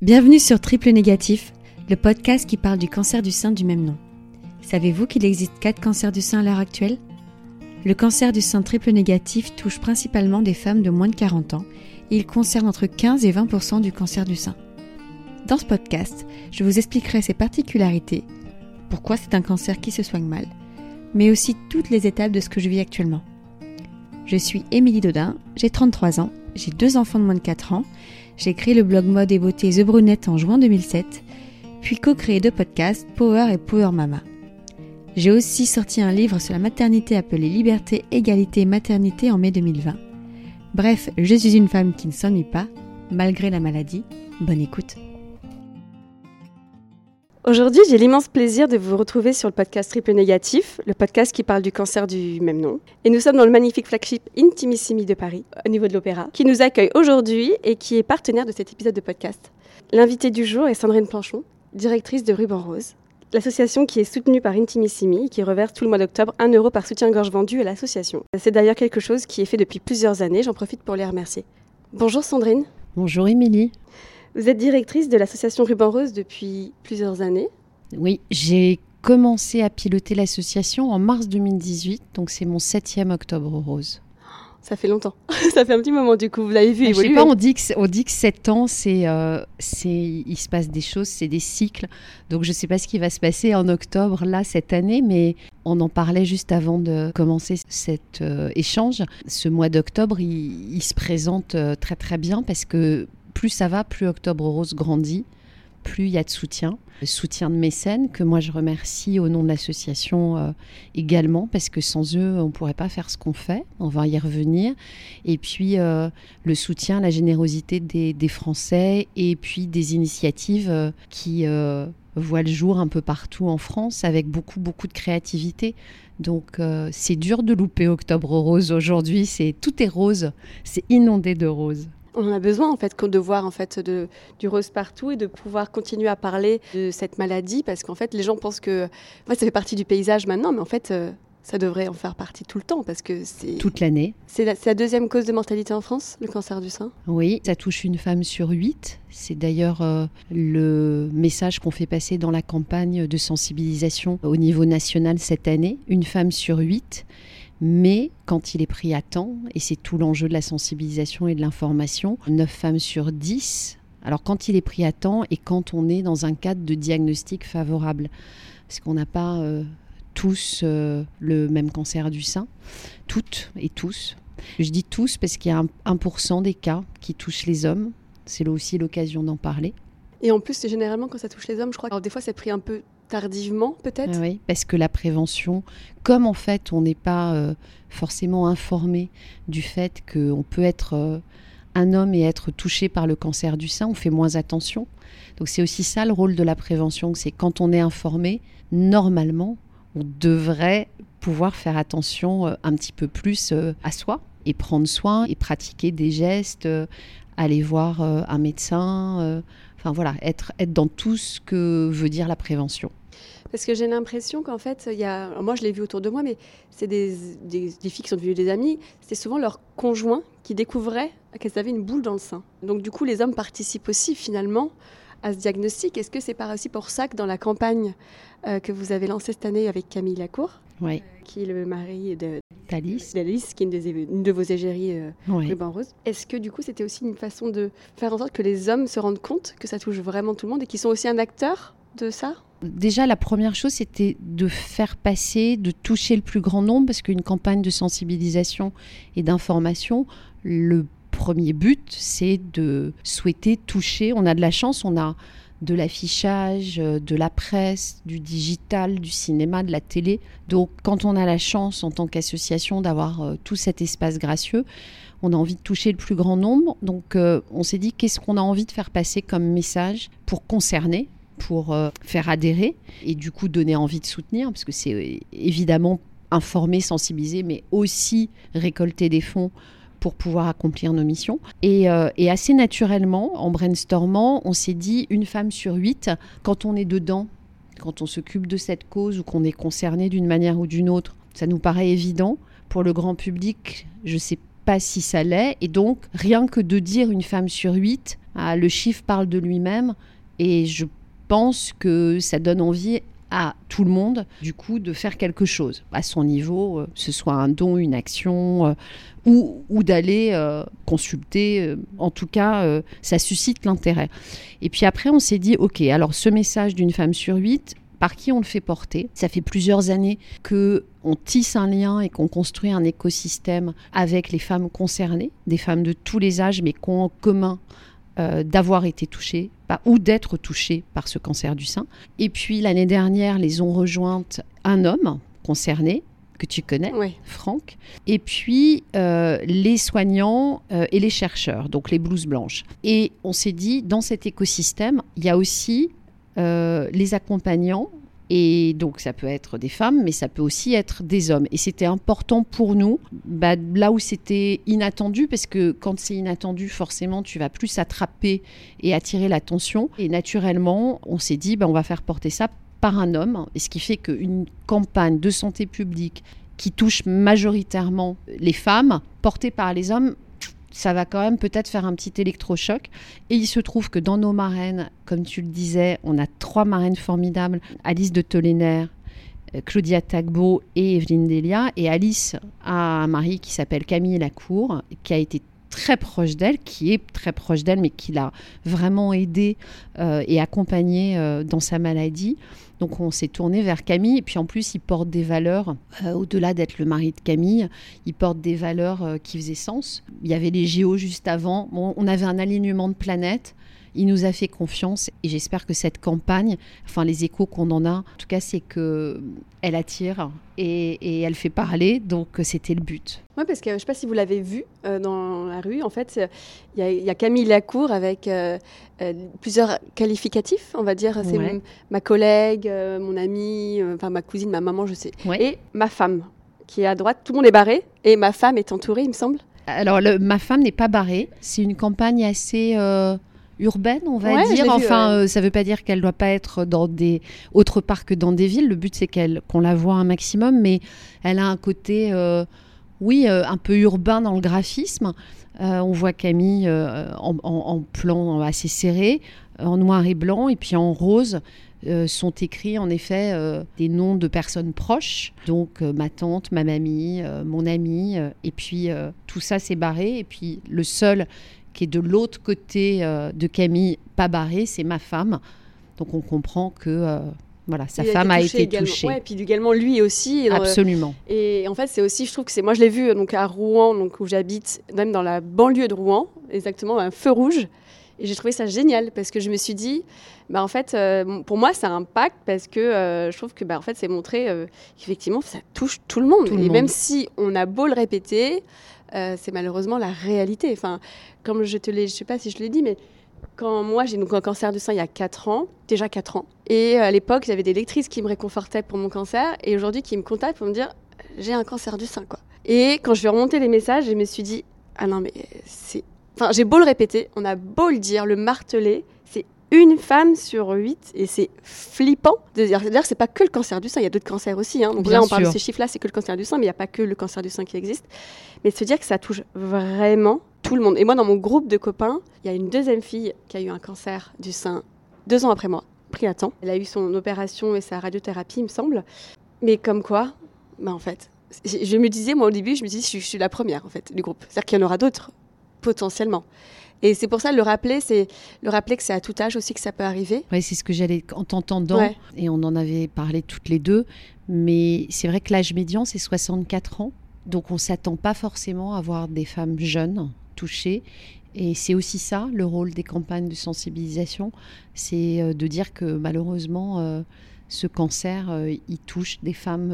Bienvenue sur Triple Négatif, le podcast qui parle du cancer du sein du même nom. Savez-vous qu'il existe 4 cancers du sein à l'heure actuelle ? Le cancer du sein triple négatif touche principalement des femmes de moins de 40 ans et il concerne entre 15 et 20% du cancer du sein. Dans ce podcast, je vous expliquerai ses particularités, pourquoi c'est un cancer qui se soigne mal, mais aussi toutes les étapes de ce que je vis actuellement. Je suis Émilie Dodin, j'ai 33 ans, j'ai 2 enfants de moins de 4 ans, j'ai créé le blog mode et beauté The Brunette en juin 2007, puis co-créé 2 podcasts, Power et Power Mama. J'ai aussi sorti un livre sur la maternité appelé Liberté, Égalité, Maternité en mai 2020. Bref, je suis une femme qui ne s'ennuie pas, malgré la maladie. Bonne écoute. Aujourd'hui, j'ai l'immense plaisir de vous retrouver sur le podcast Triple Négatif, le podcast qui parle du cancer du même nom. Et nous sommes dans le magnifique flagship Intimissimi de Paris, au niveau de l'Opéra, qui nous accueille aujourd'hui et qui est partenaire de cet épisode de podcast. L'invitée du jour est Sandrine Planchon, directrice de Ruban Rose, l'association qui est soutenue par Intimissimi et qui reverse tout le mois d'octobre 1 € par soutien-gorge vendu à l'association. C'est d'ailleurs quelque chose qui est fait depuis plusieurs années, j'en profite pour les remercier. Bonjour Sandrine. Bonjour Émilie. Vous êtes directrice de l'association Ruban Rose depuis plusieurs années. Oui, j'ai commencé à piloter l'association en mars 2018, donc c'est mon 7e Octobre Rose. Ça fait longtemps, ça fait un petit moment du coup, vous l'avez vu évoluer. Je sais pas, on dit que 7 ans, il se passe des choses, c'est des cycles, donc je ne sais pas ce qui va se passer en octobre là cette année, mais on en parlait juste avant de commencer cet échange. Ce mois d'octobre, il se présente très très bien parce que plus ça va, plus Octobre Rose grandit, plus il y a de soutien. Le soutien de mécènes, que moi je remercie au nom de l'association également, parce que sans eux, on ne pourrait pas faire ce qu'on fait. On va y revenir. Et puis le soutien, la générosité des Français, et puis des initiatives qui voient le jour un peu partout en France, avec beaucoup de créativité. Donc c'est dur de louper Octobre Rose aujourd'hui. Tout est rose, c'est inondé de roses. On en a besoin en fait de voir en fait du rose partout et de pouvoir continuer à parler de cette maladie parce qu'en fait les gens pensent que ça fait partie du paysage maintenant, mais en fait ça devrait en faire partie tout le temps parce que c'est toute l'année. C'est la 2e cause de mortalité en France, le cancer du sein. Oui, ça touche une femme sur 8. C'est d'ailleurs le message qu'on fait passer dans la campagne de sensibilisation au niveau national cette année. Une femme sur 8. Mais quand il est pris à temps, et c'est tout l'enjeu de la sensibilisation et de l'information, 9 femmes sur 10, alors quand il est pris à temps et quand on est dans un cadre de diagnostic favorable, parce qu'on n'a pas tous le même cancer du sein, toutes et tous. Je dis tous parce qu'il y a 1% des cas qui touchent les hommes, c'est aussi l'occasion d'en parler. Et en plus, c'est généralement quand ça touche les hommes, je crois. Alors des fois, c'est pris un peu tardivement, peut-être. Oui, parce que la prévention, comme en fait, on n'est pas forcément informé du fait qu'on peut être un homme et être touché par le cancer du sein, on fait moins attention. Donc c'est aussi ça le rôle de la prévention, c'est quand on est informé, normalement, on devrait pouvoir faire attention un petit peu plus à soi et prendre soin et pratiquer des gestes, aller voir un médecin, enfin voilà, être dans tout ce que veut dire la prévention. Parce que j'ai l'impression qu'en fait, moi je l'ai vu autour de moi, mais c'est des filles qui sont devenues des amies, c'est souvent leur conjoint qui découvrait qu'elles avaient une boule dans le sein. Donc du coup, les hommes participent aussi finalement à ce diagnostic. Est-ce que c'est pas aussi pour ça que dans la campagne que vous avez lancée cette année avec Camille Lacour, oui, qui est le mari d'Alice, qui est une de vos égéries oui. Ruban Rose, est-ce que du coup c'était aussi une façon de faire en sorte que les hommes se rendent compte que ça touche vraiment tout le monde et qu'ils sont aussi un acteur de ça ? Déjà, la première chose, c'était de faire passer, de toucher le plus grand nombre, parce qu'une campagne de sensibilisation et d'information, le premier but, c'est de souhaiter toucher. On a de la chance, on a de l'affichage, de la presse, du digital, du cinéma, de la télé. Donc, quand on a la chance, en tant qu'association, d'avoir tout cet espace gracieux, on a envie de toucher le plus grand nombre. Donc, on s'est dit, qu'est-ce qu'on a envie de faire passer comme message pour concerner, pour faire adhérer et du coup donner envie de soutenir, parce que c'est évidemment informer, sensibiliser, mais aussi récolter des fonds pour pouvoir accomplir nos missions. Et assez naturellement, en brainstormant, on s'est dit une femme sur 8, quand on est dedans, quand on s'occupe de cette cause ou qu'on est concerné d'une manière ou d'une autre, ça nous paraît évident. Pour le grand public, je ne sais pas si ça l'est. Et donc, rien que de dire une femme sur 8, le chiffre parle de lui-même. Et je pense que ça donne envie à tout le monde, du coup, de faire quelque chose à son niveau, ce soit un don, une action, ou d'aller consulter. En tout cas, ça suscite l'intérêt. Et puis après, on s'est dit, OK, alors ce message d'une femme sur 8, par qui on le fait porter ? Ça fait plusieurs années qu'on tisse un lien et qu'on construit un écosystème avec les femmes concernées, des femmes de tous les âges, mais qui ont en commun d'avoir été touchées ou d'être touchées par ce cancer du sein. Et puis l'année dernière, les ont rejointes un homme concerné, que tu connais, oui. Franck, et puis les soignants et les chercheurs, donc les blouses blanches. Et on s'est dit, dans cet écosystème, il y a aussi les accompagnants. Et donc, ça peut être des femmes, mais ça peut aussi être des hommes. Et c'était important pour nous, là où c'était inattendu, parce que quand c'est inattendu, forcément, tu vas plus attraper et attirer l'attention. Et naturellement, on s'est dit, on va faire porter ça par un homme. Et ce qui fait qu'une campagne de santé publique qui touche majoritairement les femmes, portée par les hommes, ça va quand même peut-être faire un petit électrochoc. Et il se trouve que dans nos marraines, comme tu le disais, on a 3 marraines formidables. Alice de Tollenaire, Claudia Tagbo et Evelyne Delia. Et Alice a un mari qui s'appelle Camille Lacour, qui a été très proche d'elle, qui est très proche d'elle, mais qui l'a vraiment aidée et accompagnée dans sa maladie. Donc on s'est tourné vers Camille, et puis en plus il porte des valeurs, au-delà d'être le mari de Camille, il porte des valeurs qui faisaient sens. Il y avait les JO juste avant, on avait un alignement de planètes, il nous a fait confiance, et j'espère que cette campagne, enfin les échos qu'on en a, en tout cas c'est qu'elle attire et elle fait parler, donc c'était le but. Oui, parce que je ne sais pas si vous l'avez vu dans la rue, en fait, il y a Camille Lacour avec plusieurs qualificatifs, on va dire, c'est ma collègue, mon amie, ma cousine, ma maman, je sais, et ma femme, qui est à droite, tout le monde est barré, et ma femme est entourée, il me semble. Alors, ma femme n'est pas barrée, c'est une campagne assez urbaine, on va dire. Enfin, ça ne veut pas dire qu'elle ne doit pas être autre part que dans des villes. Le but, c'est qu'on la voit un maximum, mais elle a un côté, un peu urbain dans le graphisme. On voit Camille en plan assez serré, en noir et blanc, et puis en rose. Sont écrits en effet des noms de personnes proches, donc ma tante, ma mamie, mon amie, et puis tout ça c'est barré, et puis le seul qui est de l'autre côté de Camille, pas barré, c'est ma femme. Donc on comprend que sa femme a été touchée. Ouais, et puis également lui aussi. Absolument. Et en fait, c'est aussi, je trouve que moi je l'ai vu donc à Rouen, donc où j'habite, même dans la banlieue de Rouen, exactement, un feu rouge. Et j'ai trouvé ça génial parce que je me suis dit, en fait, pour moi, ça impacte parce que je trouve que en fait, c'est montré qu'effectivement, ça touche tout le monde. Même si on a beau le répéter, c'est malheureusement la réalité. Enfin, comme je sais pas si je te l'ai dit, mais quand moi, j'ai donc un cancer du sein il y a 4 ans, déjà 4 ans. Et à l'époque, j'avais des lectrices qui me réconfortaient pour mon cancer et aujourd'hui qui me contactent pour me dire, j'ai un cancer du sein, quoi. Et quand je vais remonter les messages, je me suis dit, ah non, mais c'est... Enfin, j'ai beau le répéter, on a beau le dire, le marteler, c'est une femme sur 8 et c'est flippant de dire. D'ailleurs, c'est pas que le cancer du sein, il y a d'autres cancers aussi. Donc là, on parle de ces chiffres-là, c'est que le cancer du sein, mais il n'y a pas que le cancer du sein qui existe. Mais de se dire que ça touche vraiment tout le monde. Et moi, dans mon groupe de copains, il y a une deuxième fille qui a eu un cancer du sein 2 ans après moi, pris à temps. Elle a eu son opération et sa radiothérapie, il me semble. Mais comme quoi, en fait, je me disais, moi au début, je me disais, je suis la première en fait du groupe. C'est-à-dire qu'il y en aura d'autres. Potentiellement. Et c'est pour ça, le rappeler que c'est à tout âge aussi que ça peut arriver. Oui, c'est ce que j'allais en t'entendant, et on en avait parlé toutes les deux, mais c'est vrai que l'âge médian, c'est 64 ans, donc on ne s'attend pas forcément à voir des femmes jeunes touchées, et c'est aussi ça, le rôle des campagnes de sensibilisation, c'est de dire que malheureusement, ce cancer, il touche des femmes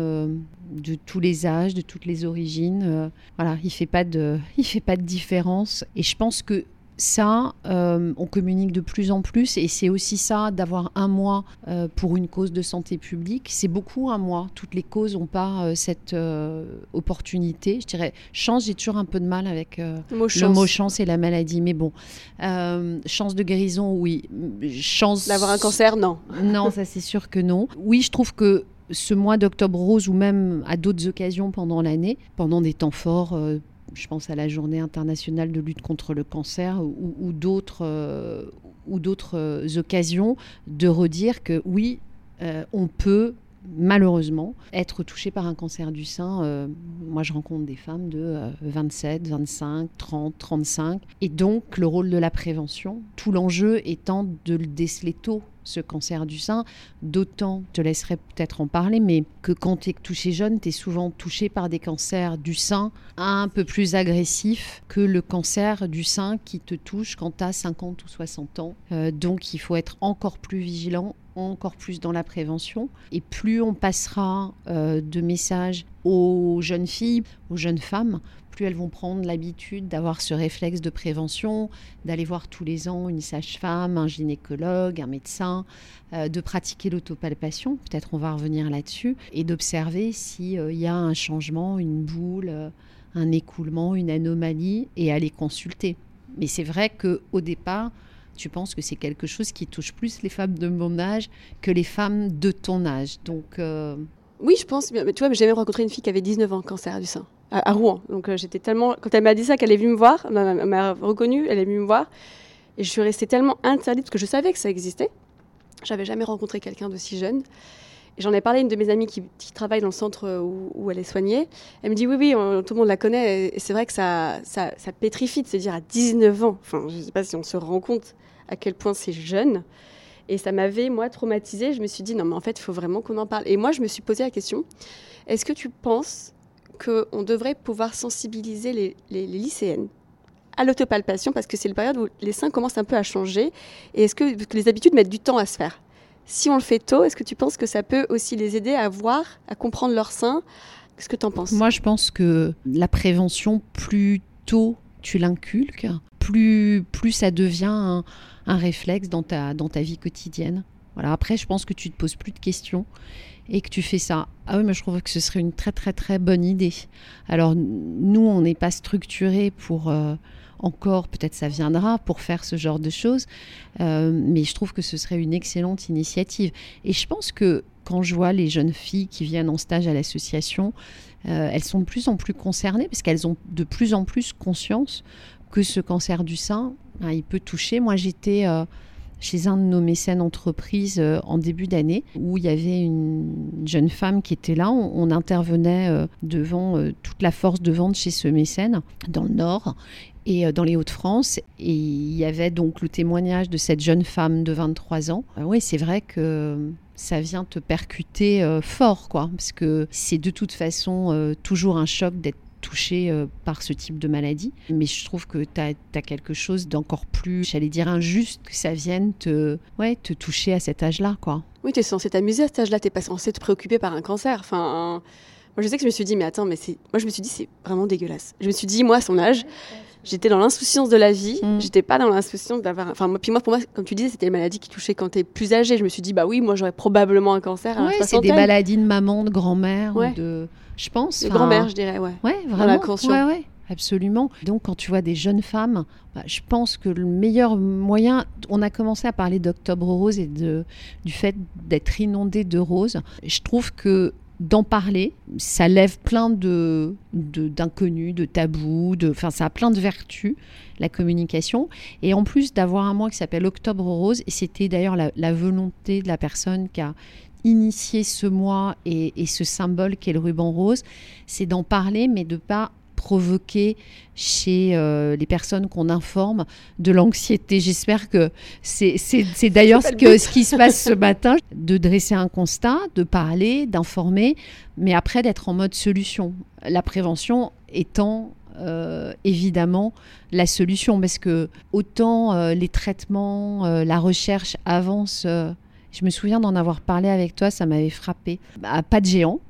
de tous les âges, de toutes les origines. Il fait pas de différence. Et je pense que ça, on communique de plus en plus. Et c'est aussi ça, d'avoir un mois pour une cause de santé publique. C'est beaucoup un mois. Toutes les causes n'ont pas cette opportunité. Je dirais, chance, j'ai toujours un peu de mal avec le mot chance et la maladie. Mais bon, chance de guérison, oui. Chance... D'avoir un cancer, non. Non, ça c'est sûr que non. Oui, je trouve que ce mois d'Octobre Rose, ou même à d'autres occasions pendant l'année, pendant des temps forts, je pense à la Journée internationale de lutte contre le cancer ou d'autres occasions, de redire que oui, on peut malheureusement être touché par un cancer du sein. Moi, je rencontre des femmes de 27, 25, 30, 35. Et donc, le rôle de la prévention, tout l'enjeu étant de le déceler tôt, ce cancer du sein. D'autant, je te laisserai peut-être en parler, mais que quand tu es touché jeune, tu es souvent touché par des cancers du sein un peu plus agressifs que le cancer du sein qui te touche quand tu as 50 ou 60 ans. Donc, il faut être encore plus vigilant, encore plus dans la prévention. Et plus on passera de messages aux jeunes filles, aux jeunes femmes, plus elles vont prendre l'habitude d'avoir ce réflexe de prévention, d'aller voir tous les ans une sage-femme, un gynécologue, un médecin, de pratiquer l'autopalpation, peut-être on va revenir là-dessus, et d'observer s'il y a un changement, une boule, un écoulement, une anomalie, et aller consulter. Mais c'est vrai qu'au départ, tu penses que c'est quelque chose qui touche plus les femmes de mon âge que les femmes de ton âge. Donc, Oui, je pense. Mais tu vois, j'ai même rencontré une fille qui avait 19 ans, cancer du sein, à Rouen. Donc j'étais tellement... Quand elle m'a dit ça, qu'elle est venue me voir, elle m'a reconnue, elle est venue me voir. Et je suis restée tellement interdite, parce que je savais que ça existait. J'avais jamais rencontré quelqu'un d'aussi jeune. Et j'en ai parlé à une de mes amies qui travaille dans le centre où elle est soignée. Elle me dit oui, tout le monde la connaît. Et c'est vrai que ça pétrifie de se dire à 19 ans. Enfin, je ne sais pas si on se rend compte à quel point c'est jeune. Et ça m'avait, moi, traumatisée. Je me suis dit, non, mais en fait, il faut vraiment qu'on en parle. Et moi, je me suis posé la question, est-ce que tu penses qu'on devrait pouvoir sensibiliser les lycéennes à l'autopalpation, parce que c'est la période où les seins commencent un peu à changer, et est-ce que les habitudes mettent du temps à se faire? Si on le fait tôt, est-ce que tu penses que ça peut aussi les aider à voir, à comprendre leurs seins? Qu'est-ce que tu en penses? Moi, je pense que la prévention, plus tôt tu l'inculques, plus ça devient un réflexe dans ta vie quotidienne. Voilà. Après, je pense que tu te poses plus de questions et que tu fais ça. Ah oui, mais je trouve que ce serait une très très très bonne idée. Alors nous, on n'est pas structurés pour encore, peut-être ça viendra, pour faire ce genre de choses, mais je trouve que ce serait une excellente initiative. Et je pense que quand je vois les jeunes filles qui viennent en stage à l'association, elles sont de plus en plus concernées parce qu'elles ont de plus en plus conscience que ce cancer du sein, il peut toucher. Moi, j'étais chez un de nos mécènes entreprises en début d'année où il y avait une jeune femme qui était là. On intervenait devant toute la force de vente chez ce mécène dans le Nord et dans les Hauts-de-France. Et il y avait donc le témoignage de cette jeune femme de 23 ans. Oui, c'est vrai que ça vient te percuter fort, quoi, parce que c'est de toute façon toujours un choc d'être touché par ce type de maladie. Mais je trouve que tu as quelque chose d'encore plus, j'allais dire, injuste, que ça vienne te toucher à cet âge-là, quoi. Oui, tu es censé t'amuser à cet âge-là, tu n'es pas censé te préoccuper par un cancer. Enfin, moi, je sais que je me suis dit, mais attends, moi, je me suis dit, c'est vraiment dégueulasse. Je me suis dit, moi, à son âge, j'étais dans l'insouciance de la vie. J'étais pas dans l'insouciance d'avoir... Enfin, pour moi, comme tu disais, c'était une maladie qui touchait quand tu es plus âgé. Je me suis dit, bah oui, moi, j'aurais probablement un cancer à la soixantaine. C'est des maladies de maman, de grand-mère, ou de... Je pense. De grand-mère, je dirais, ouais. Ouais, vraiment. Ouais, absolument. Donc, quand tu vois des jeunes femmes, je pense que le meilleur moyen... On a commencé à parler d'Octobre Rose et du fait d'être inondé de roses. Je trouve que d'en parler, ça lève plein d'inconnus, de tabous, enfin ça a plein de vertus, la communication. Et en plus d'avoir un mois qui s'appelle Octobre Rose, et c'était d'ailleurs la volonté de la personne qui a initié ce mois et ce symbole qu'est le ruban rose, c'est d'en parler, mais de ne pas provoquer chez les personnes qu'on informe de l'anxiété. J'espère que c'est d'ailleurs ce qui se passe ce matin, de dresser un constat, de parler, d'informer, mais après d'être en mode solution. La prévention étant évidemment la solution, parce que autant les traitements, la recherche avance. Je me souviens d'en avoir parlé avec toi, ça m'avait frappé. Pas de géant.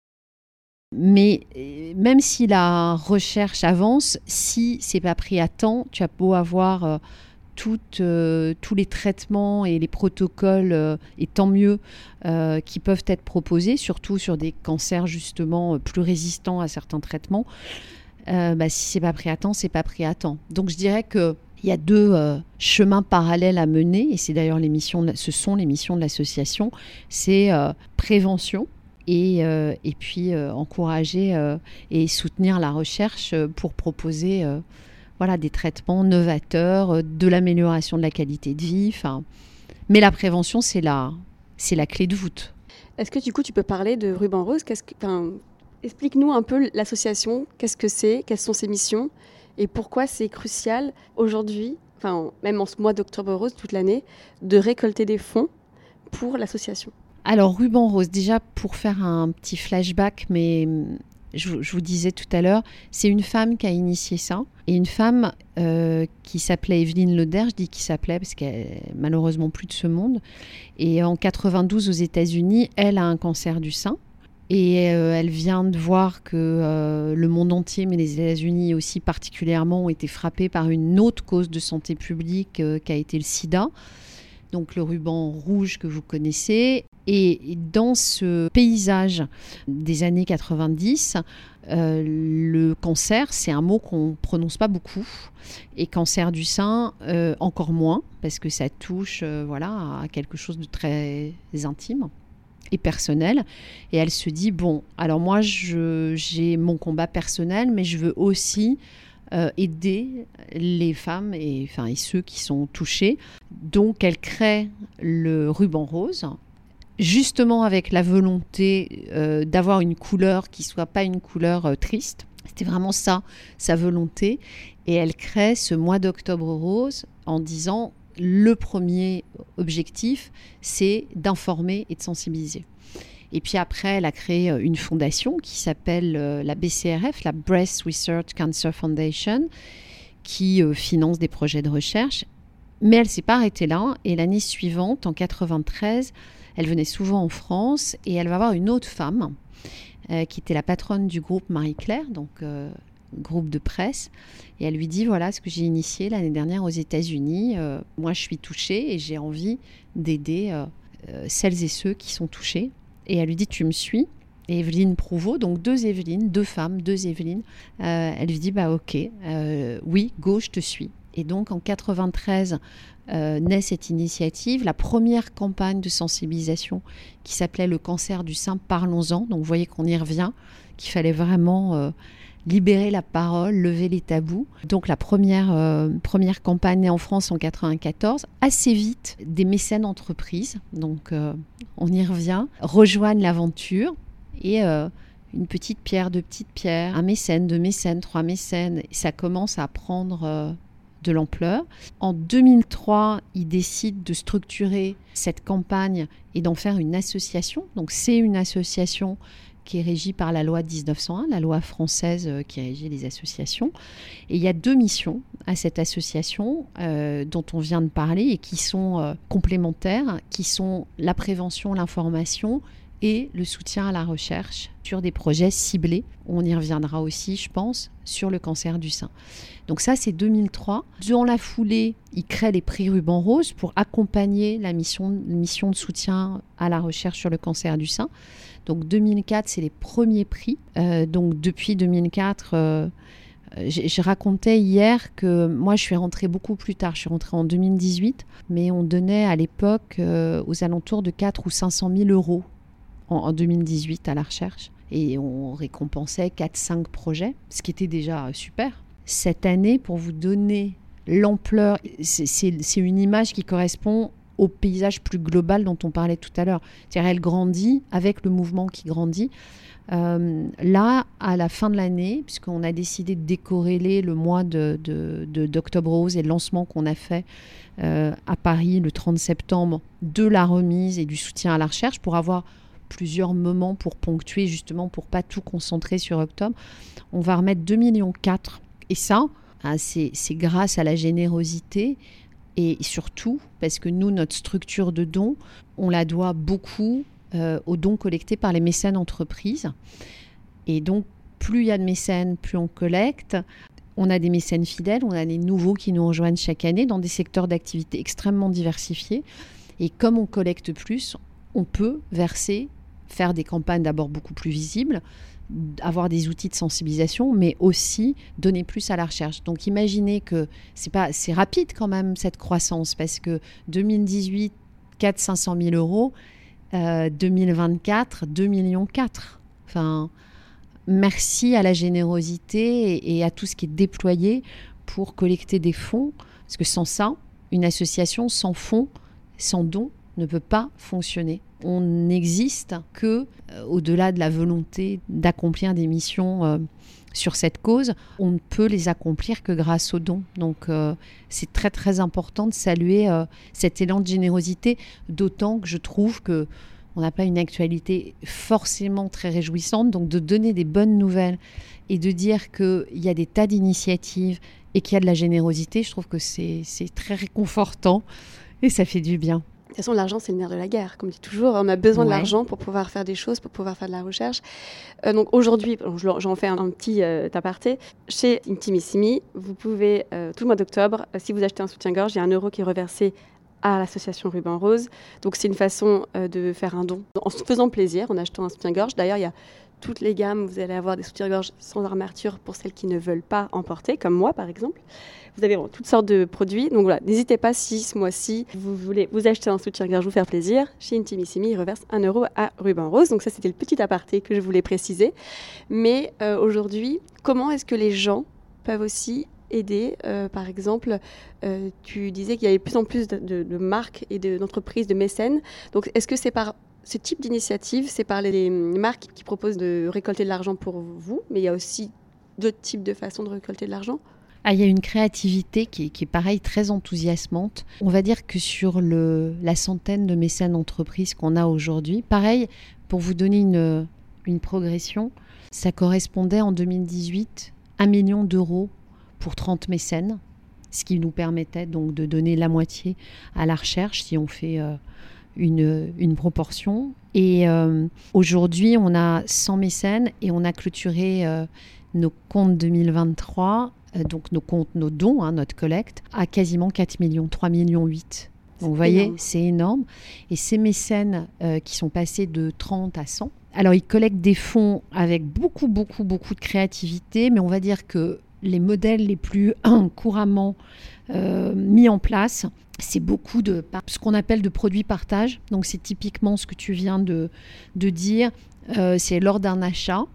Mais même si la recherche avance, si c'est pas pris à temps, tu as beau avoir tous les traitements et les protocoles, et tant mieux, qui peuvent être proposés, surtout sur des cancers justement plus résistants à certains traitements, si c'est pas pris à temps, c'est pas pris à temps. Donc je dirais que il y a deux chemins parallèles à mener, et c'est d'ailleurs ce sont les missions de l'association, c'est prévention et puis encourager et soutenir la recherche pour proposer des traitements novateurs, de l'amélioration de la qualité de vie. Mais la prévention, c'est la clé de voûte. Est-ce que du coup, tu peux parler de Ruban Rose ? Explique-nous un peu l'association, qu'est-ce que c'est, quelles sont ses missions et pourquoi c'est crucial aujourd'hui, même en ce mois d'Octobre Rose, toute l'année, de récolter des fonds pour l'association. Alors, Ruban Rose, déjà pour faire un petit flashback, mais je vous disais tout à l'heure, c'est une femme qui a initié ça, et une femme qui s'appelait Evelyne Loder, je dis qui s'appelait parce qu'elle est malheureusement plus de ce monde, et en 92 aux États-Unis, elle a un cancer du sein, et elle vient de voir que le monde entier, mais les États-Unis aussi particulièrement, ont été frappés par une autre cause de santé publique qui a été le sida, donc le ruban rouge que vous connaissez. Et dans ce paysage des années 90, le cancer, c'est un mot qu'on ne prononce pas beaucoup. Et cancer du sein, encore moins, parce que ça touche à quelque chose de très intime et personnel. Et elle se dit, alors moi, j'ai mon combat personnel, mais je veux aussi aider les femmes et ceux qui sont touchés. Donc, elle crée le ruban rose, justement avec la volonté d'avoir une couleur qui ne soit pas une couleur triste. C'était vraiment ça, sa volonté. Et elle crée ce mois d'Octobre Rose en disant, le premier objectif, c'est d'informer et de sensibiliser. Et puis après, elle a créé une fondation qui s'appelle la BCRF, la Breast Research Cancer Foundation, qui finance des projets de recherche. Mais elle ne s'est pas arrêtée là. Et l'année suivante, en 93, elle venait souvent en France et elle va voir une autre femme qui était la patronne du groupe Marie-Claire, donc groupe de presse. Et elle lui dit, voilà ce que j'ai initié l'année dernière aux États-Unis. Moi, je suis touchée et j'ai envie d'aider celles et ceux qui sont touchés. Et elle lui dit, tu me suis ? Et Evelyne Prouveau, donc deux Evelyne, deux femmes, deux Evelyne, elle lui dit, ok, oui, go, je te suis. Et donc en 93 naît cette initiative, la première campagne de sensibilisation qui s'appelait le cancer du sein, parlons-en. Donc vous voyez qu'on y revient, qu'il fallait vraiment libérer la parole, lever les tabous. Donc la première campagne née en France en 94. Assez vite, des mécènes d'entreprises, donc on y revient, rejoignent l'aventure et une petite pierre, deux petites pierres, un mécène, deux mécènes, trois mécènes. Et ça commence à prendre de l'ampleur. En 2003, ils décident de structurer cette campagne et d'en faire une association. Donc c'est une association qui est régie par la loi de 1901, la loi française qui régit les associations. Et il y a deux missions à cette association dont on vient de parler et qui sont complémentaires, qui sont la prévention, l'information et le soutien à la recherche sur des projets ciblés. On y reviendra aussi, je pense, sur le cancer du sein. Donc ça, c'est 2003. Dans la foulée, ils créent les prix Ruban Rose pour accompagner la mission de soutien à la recherche sur le cancer du sein. Donc 2004, c'est les premiers prix. Donc depuis 2004, je racontais hier que moi, je suis rentrée beaucoup plus tard. Je suis rentrée en 2018, mais on donnait à l'époque aux alentours de 400 ou 500 000 euros en 2018 à la recherche. Et on récompensait 4-5 projets, ce qui était déjà super. Cette année, pour vous donner l'ampleur, c'est une image qui correspond au paysage plus global dont on parlait tout à l'heure. C'est-à-dire, elle grandit avec le mouvement qui grandit. Là, à la fin de l'année, puisqu'on a décidé de décorréler le mois d'Octobre Rose et le lancement qu'on a fait à Paris le 30 septembre de la remise et du soutien à la recherche pour avoir plusieurs moments pour ponctuer, justement pour pas tout concentrer sur octobre, on va remettre 2,4 millions. Et ça, c'est grâce à la générosité et surtout parce que nous, notre structure de dons, on la doit beaucoup aux dons collectés par les mécènes entreprises. Et donc, plus il y a de mécènes, plus on collecte. On a des mécènes fidèles, on a des nouveaux qui nous rejoignent chaque année dans des secteurs d'activité extrêmement diversifiés. Et comme on collecte plus, on peut verser, faire des campagnes d'abord beaucoup plus visibles, avoir des outils de sensibilisation, mais aussi donner plus à la recherche. Donc imaginez que c'est rapide quand même cette croissance, parce que 2018, 400-500 000 euros, 2024, 2,4 millions. Enfin, merci à la générosité et à tout ce qui est déployé pour collecter des fonds. Parce que sans ça, une association sans fonds, sans dons, ne peut pas fonctionner. On n'existe que au-delà de la volonté d'accomplir des missions sur cette cause. On ne peut les accomplir que grâce aux dons. Donc c'est très très important de saluer cet élan de générosité, d'autant que je trouve que on n'a pas une actualité forcément très réjouissante. Donc de donner des bonnes nouvelles et de dire qu'il y a des tas d'initiatives et qu'il y a de la générosité, je trouve que c'est très réconfortant et ça fait du bien. De toute façon, l'argent, c'est le nerf de la guerre. Comme je dis toujours, on a besoin de Ouais. l'argent pour pouvoir faire des choses, pour pouvoir faire de la recherche. Donc aujourd'hui, j'en fais un petit aparté. Chez Intimissimi, vous pouvez, tout le mois d'octobre, si vous achetez un soutien-gorge, il y a 1 euro qui est reversé à l'association Ruban Rose. Donc c'est une façon de faire un don en se faisant plaisir, en achetant un soutien-gorge. D'ailleurs, il y a toutes les gammes. Vous allez avoir des soutiens-gorge sans armature pour celles qui ne veulent pas en porter, comme moi par exemple. Vous avez toutes sortes de produits. Donc voilà, n'hésitez pas si ce mois-ci, vous voulez vous acheter un soutien-gorge, vous faire plaisir. Chez Intimissimi, ils reversent 1 euro à Ruban Rose. Donc ça, c'était le petit aparté que je voulais préciser. Mais aujourd'hui, comment est-ce que les gens peuvent aussi aider par exemple, tu disais qu'il y avait de plus en plus de marques et d'entreprises, de mécènes. Donc est-ce que c'est par ce type d'initiative, c'est par les marques qui proposent de récolter de l'argent pour vous, mais il y a aussi d'autres types de façons de récolter de l'argent? Il y a une créativité qui est pareil, très enthousiasmante. On va dire que sur la centaine de mécènes entreprises qu'on a aujourd'hui, pareil, pour vous donner une progression, ça correspondait en 2018 à 1 million d'euros pour 30 mécènes, ce qui nous permettait donc de donner la moitié à la recherche si on fait une proportion. Et aujourd'hui, on a 100 mécènes et on a clôturé nos comptes 2023, donc nos dons, notre collecte, à quasiment 4 millions, 3,8 millions. Donc vous voyez, énorme. c'est énorme. Et ces mécènes qui sont passés de 30 à 100, alors ils collectent des fonds avec beaucoup de créativité, mais on va dire que les modèles les plus couramment mis en place, c'est beaucoup de ce qu'on appelle de produits partage. Donc c'est typiquement ce que tu viens de dire. C'est lors d'un achat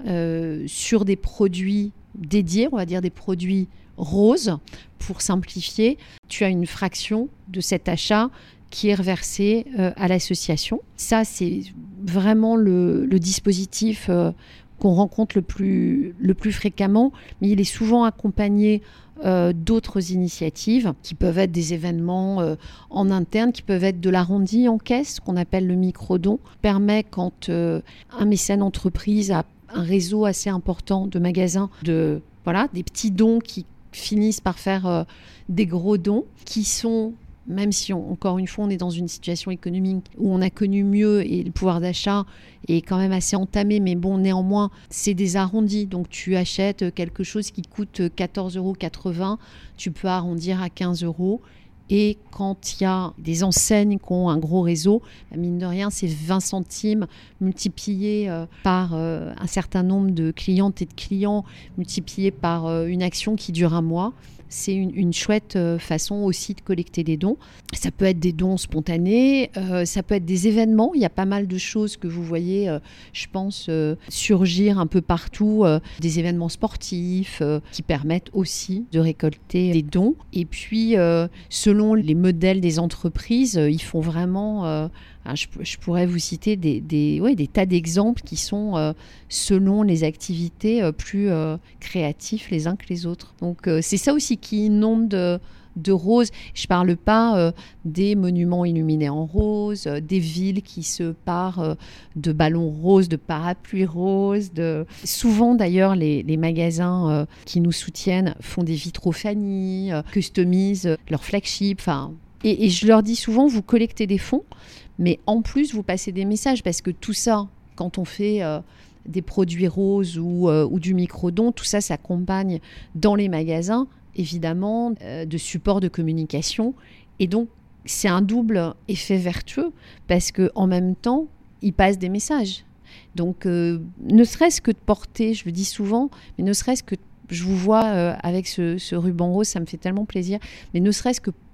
sur des produits dédiés, on va dire des produits roses, pour simplifier, tu as une fraction de cet achat qui est reversée à l'association. Ça, c'est vraiment le dispositif qu'on rencontre le plus fréquemment, mais il est souvent accompagné d'autres initiatives qui peuvent être des événements en interne, qui peuvent être de l'arrondi en caisse, qu'on appelle le micro-don, permet quand un mécène entreprise a un réseau assez important de magasins, des petits dons qui finissent par faire des gros dons, qui sont, même si encore une fois on est dans une situation économique où on a connu mieux et le pouvoir d'achat est quand même assez entamé, mais bon, néanmoins c'est des arrondis, donc tu achètes quelque chose qui coûte 14,80 €, tu peux arrondir à 15 €. Et quand il y a des enseignes qui ont un gros réseau, mine de rien, c'est 20 centimes multipliés par un certain nombre de clientes et de clients, multipliés par une action qui dure 1 mois. C'est une chouette façon aussi de collecter des dons. Ça peut être des dons spontanés, ça peut être des événements. Il y a pas mal de choses que vous voyez, je pense, surgir un peu partout. Des événements sportifs qui permettent aussi de récolter des dons. Et puis, selon les modèles des entreprises, ils font vraiment... je pourrais vous citer des tas d'exemples qui sont, selon les activités, plus créatifs les uns que les autres. Donc, c'est ça aussi qui inonde de rose. Je ne parle pas des monuments illuminés en rose, des villes qui se parent de ballons roses, de parapluies roses. Souvent, d'ailleurs, les magasins qui nous soutiennent font des vitrophanies, customisent leur flagship. Et je leur dis souvent, vous collectez des fonds, mais en plus, vous passez des messages, parce que tout ça, quand on fait des produits roses ou du micro-don, tout ça s'accompagne dans les magasins, évidemment, de supports de communication. Et donc, c'est un double effet vertueux, parce qu'en même temps, ils passent des messages. Donc, ne serait-ce que de porter, je le dis souvent, mais ne serait-ce que, je vous vois avec ce ruban rose, ça me fait tellement plaisir, mais ne serait-ce que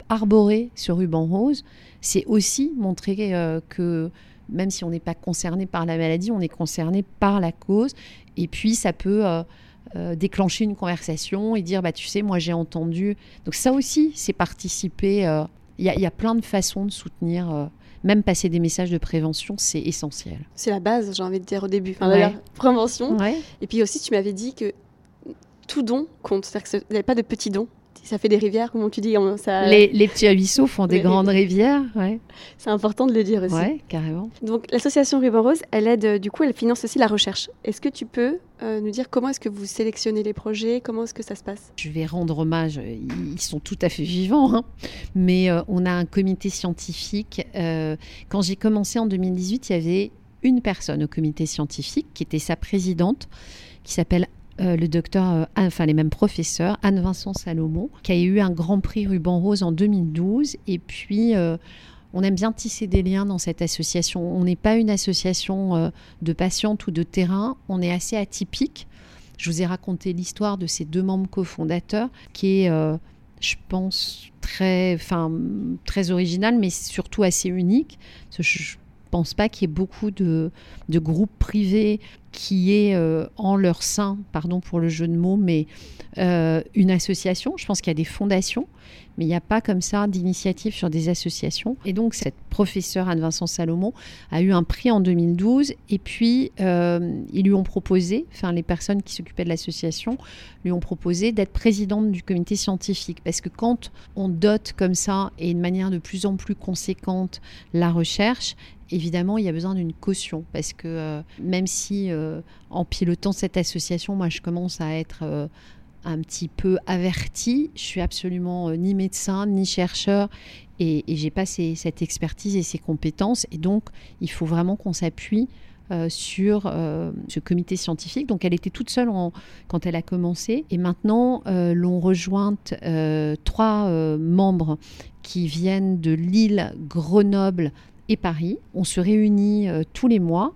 arborer ce ruban rose, c'est aussi montrer que même si on n'est pas concerné par la maladie, on est concerné par la cause. Et puis, ça peut déclencher une conversation et dire, tu sais, moi, j'ai entendu. Donc ça aussi, c'est participer. Il y a plein de façons de soutenir. Même passer des messages de prévention, c'est essentiel. C'est la base, j'ai envie de dire au début. Ouais. Prévention. Ouais. Et puis aussi, tu m'avais dit que tout don compte. C'est-à-dire qu'il n'y avait pas de petits dons. Ça fait des rivières, comment tu dis ça... Les petits ruisseaux font des grandes rivières. Ouais. C'est important de le dire aussi. Oui, carrément. Donc l'association Ruban Rose, elle aide, du coup, elle finance aussi la recherche. Est-ce que tu peux nous dire comment est-ce que vous sélectionnez les projets, comment est-ce que ça se passe? Je vais rendre hommage, ils sont tout à fait vivants, hein. Mais on a un comité scientifique. Quand j'ai commencé en 2018, il y avait une personne au comité scientifique qui était sa présidente, qui s'appelle le docteur, les mêmes professeurs, Anne-Vincent Salomon, qui a eu un grand prix Ruban Rose en 2012. Et puis, on aime bien tisser des liens dans cette association. On n'est pas une association de patientes ou de terrain, on est assez atypique. Je vous ai raconté l'histoire de ces 2 membres cofondateurs, qui est, je pense, très original, mais surtout assez unique. Je ne pense pas qu'il y ait beaucoup de groupes privés qui aient en leur sein, pardon pour le jeu de mots, mais une association. Je pense qu'il y a des fondations, mais il n'y a pas comme ça d'initiative sur des associations. Et donc, cette professeure Anne-Vincent Salomon a eu un prix en 2012. Et puis, ils lui ont proposé, les personnes qui s'occupaient de l'association, lui ont proposé d'être présidente du comité scientifique. Parce que quand on dote comme ça, et de manière de plus en plus conséquente, la recherche, évidemment, il y a besoin d'une caution. Parce que même si, en pilotant cette association, moi, je commence à être un petit peu avertie, je suis absolument ni médecin, ni chercheur, et j'ai pas cette expertise et ces compétences. Et donc, il faut vraiment qu'on s'appuie sur ce comité scientifique. Donc, elle était toute seule quand elle a commencé. Et maintenant, l'ont rejointe 3 membres qui viennent de Lille, Grenoble et Paris. On se réunit tous les mois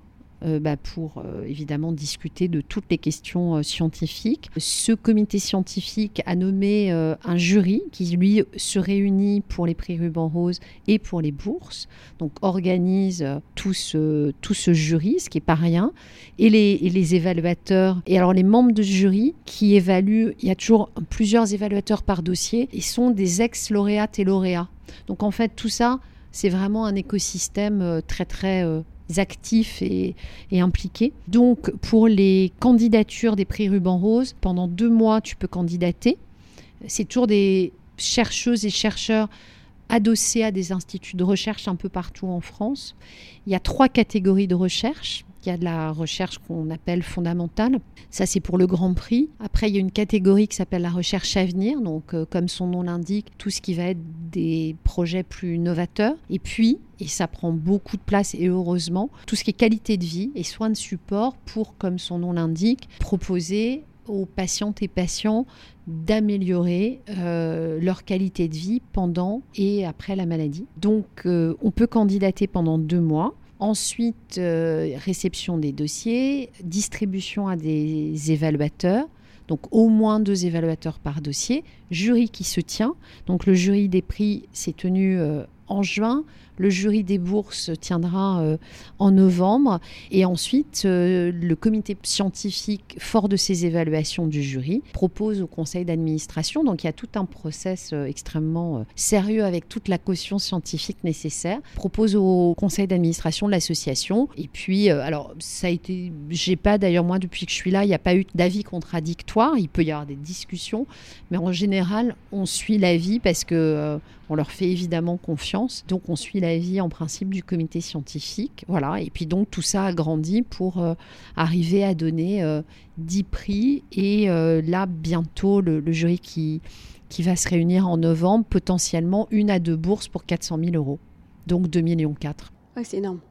pour évidemment discuter de toutes les questions scientifiques. Ce comité scientifique a nommé un jury qui, lui, se réunit pour les prix Ruban Rose et pour les bourses. Donc, organise tout ce jury, ce qui n'est pas rien. Et les évaluateurs. Et alors, les membres de jury qui évaluent, il y a toujours plusieurs évaluateurs par dossier, et sont des ex-lauréates et lauréats. Donc, en fait, tout ça, c'est vraiment un écosystème très, très actif et impliqué. Donc, pour les candidatures des prix Ruban Rose, pendant 2 mois, tu peux candidater. C'est toujours des chercheuses et chercheurs adossés à des instituts de recherche un peu partout en France. Il y a 3 catégories de recherche. Il y a de la recherche qu'on appelle fondamentale. Ça, c'est pour le Grand Prix. Après, il y a une catégorie qui s'appelle la recherche à venir. Donc, comme son nom l'indique, tout ce qui va être des projets plus novateurs. Et puis, et ça prend beaucoup de place et heureusement, tout ce qui est qualité de vie et soins de support pour, comme son nom l'indique, proposer aux patientes et patients d'améliorer leur qualité de vie pendant et après la maladie. Donc, on peut candidater pendant 2 mois. Ensuite, réception des dossiers, distribution à des évaluateurs, donc au moins 2 évaluateurs par dossier, jury qui se tient. Donc le jury des prix s'est tenu en juin, le jury des bourses tiendra en novembre, et ensuite le comité scientifique, fort de ces évaluations du jury, propose au conseil d'administration. Donc il y a tout un process extrêmement sérieux avec toute la caution scientifique nécessaire, propose au conseil d'administration de l'association. Et puis alors ça a été, j'ai pas, d'ailleurs moi depuis que je suis là, il n'y a pas eu d'avis contradictoire. Il peut y avoir des discussions, mais en général on suit l'avis parce que on leur fait évidemment confiance, donc on suit l'avis en principe du comité scientifique. Voilà. Et puis donc tout ça a grandi pour arriver à donner 10 prix. Et là, bientôt, le jury qui va se réunir en novembre, potentiellement 1 à 2 bourses pour 400 000 €. Donc 2,4 millions. Ouais, c'est énorme.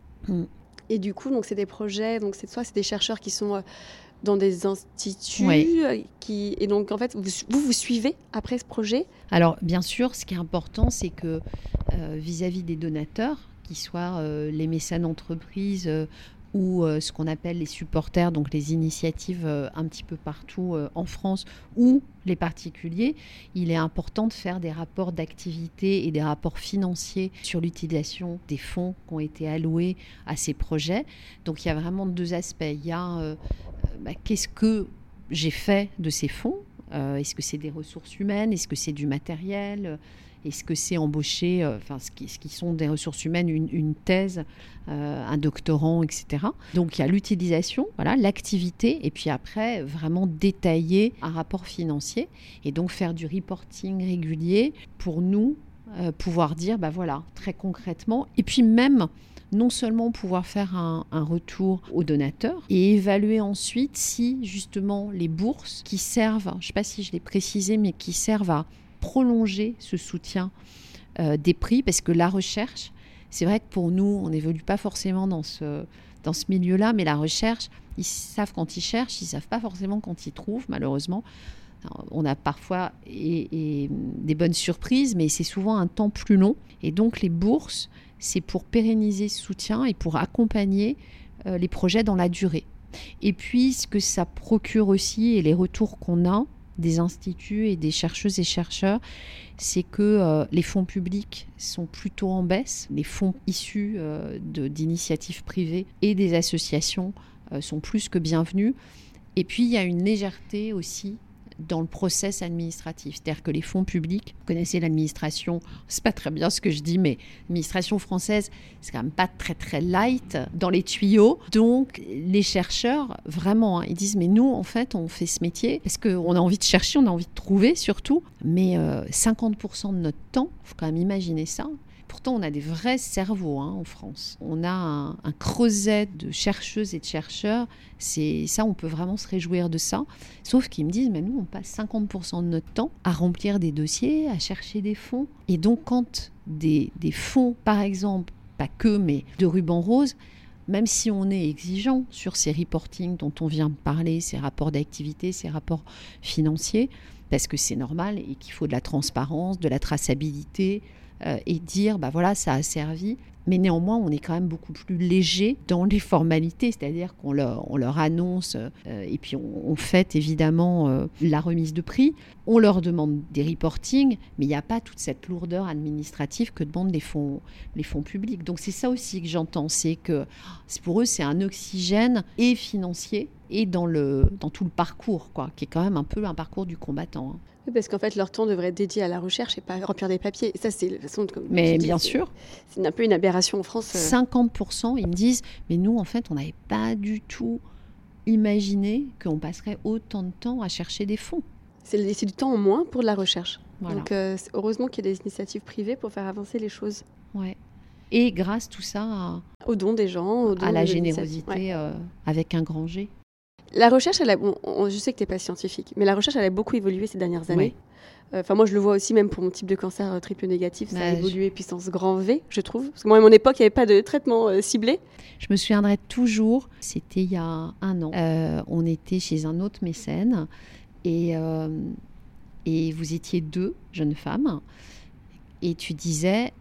Et du coup, donc, c'est des projets, donc c'est des chercheurs qui sont dans des instituts, et donc en fait vous suivez après ce projet. Alors bien sûr, ce qui est important, c'est que vis-à-vis des donateurs, qu'ils soient les mécènes d'entreprise ou ce qu'on appelle les supporters, donc les initiatives un petit peu partout en France, ou les particuliers, il est important de faire des rapports d'activité et des rapports financiers sur l'utilisation des fonds qui ont été alloués à ces projets. Donc il y a vraiment deux aspects. Il y a qu'est-ce que j'ai fait de ces fonds ? Est-ce que c'est des ressources humaines ? Est-ce que c'est du matériel ? Est-ce que c'est embaucher, ce qui sont des ressources humaines, une thèse, un doctorant, etc. Donc il y a l'utilisation, voilà, l'activité, et puis après vraiment détailler un rapport financier et donc faire du reporting régulier pour nous pouvoir dire, voilà, très concrètement, et puis même non seulement pouvoir faire un retour aux donateurs et évaluer ensuite si justement les bourses qui servent, je ne sais pas si je l'ai précisé, mais qui servent à prolonger ce soutien des prix, parce que la recherche, c'est vrai que pour nous, on n'évolue pas forcément dans ce milieu-là, mais la recherche, ils savent quand ils cherchent, ils ne savent pas forcément quand ils trouvent, malheureusement. Alors, on a parfois et des bonnes surprises, mais c'est souvent un temps plus long. Et donc les bourses, c'est pour pérenniser ce soutien et pour accompagner les projets dans la durée. Et puis, ce que ça procure aussi, et les retours qu'on a des instituts et des chercheuses et chercheurs, c'est que les fonds publics sont plutôt en baisse. Les fonds issus d'initiatives privées et des associations sont plus que bienvenus. Et puis, il y a une légèreté aussi dans le process administratif. C'est-à-dire que les fonds publics, vous connaissez l'administration, c'est pas très bien ce que je dis, mais l'administration française, c'est quand même pas très très light dans les tuyaux. Donc les chercheurs, vraiment, ils disent, mais nous, en fait, on fait ce métier parce qu'on a envie de chercher, on a envie de trouver surtout, mais 50% de notre temps, il faut quand même imaginer ça. Pourtant, on a des vrais cerveaux en France. On a un creuset de chercheuses et de chercheurs. C'est ça, on peut vraiment se réjouir de ça. Sauf qu'ils me disent, mais nous, on passe 50% de notre temps à remplir des dossiers, à chercher des fonds. Et donc, quand des fonds, par exemple, pas que, mais de ruban rose, même si on est exigeant sur ces reportings dont on vient de parler, ces rapports d'activité, ces rapports financiers, parce que c'est normal et qu'il faut de la transparence, de la traçabilité, et dire, voilà, ça a servi. Mais néanmoins, on est quand même beaucoup plus léger dans les formalités, c'est-à-dire qu'on leur annonce, et puis on fête évidemment la remise de prix. On leur demande des reportings, mais il n'y a pas toute cette lourdeur administrative que demandent les fonds publics. Donc c'est ça aussi que j'entends, c'est que pour eux, c'est un oxygène et financier et dans tout le parcours, quoi, qui est quand même un peu un parcours du combattant. Oui, parce qu'en fait, leur temps devrait être dédié à la recherche et pas remplir des papiers. Et ça, c'est la façon comme mais bien sûr. C'est un peu une aberration en France. 50%, ils me disent, mais nous, en fait, on n'avait pas du tout imaginé qu'on passerait autant de temps à chercher des fonds. C'est du temps en moins pour de la recherche. Voilà. Donc, heureusement qu'il y a des initiatives privées pour faire avancer les choses. Ouais. Et grâce tout ça aux dons des gens, à la générosité avec un grand G. La recherche, je sais que tu n'es pas scientifique, mais la recherche, elle a beaucoup évolué ces dernières années. Moi, je le vois aussi, même pour mon type de cancer triple négatif, ça a évolué puissance grand V, je trouve. Parce que moi, à mon époque, il n'y avait pas de traitement ciblé. Je me souviendrai toujours, c'était il y a 1 an. On était chez un autre mécène et vous étiez 2 jeunes femmes. Et tu disais,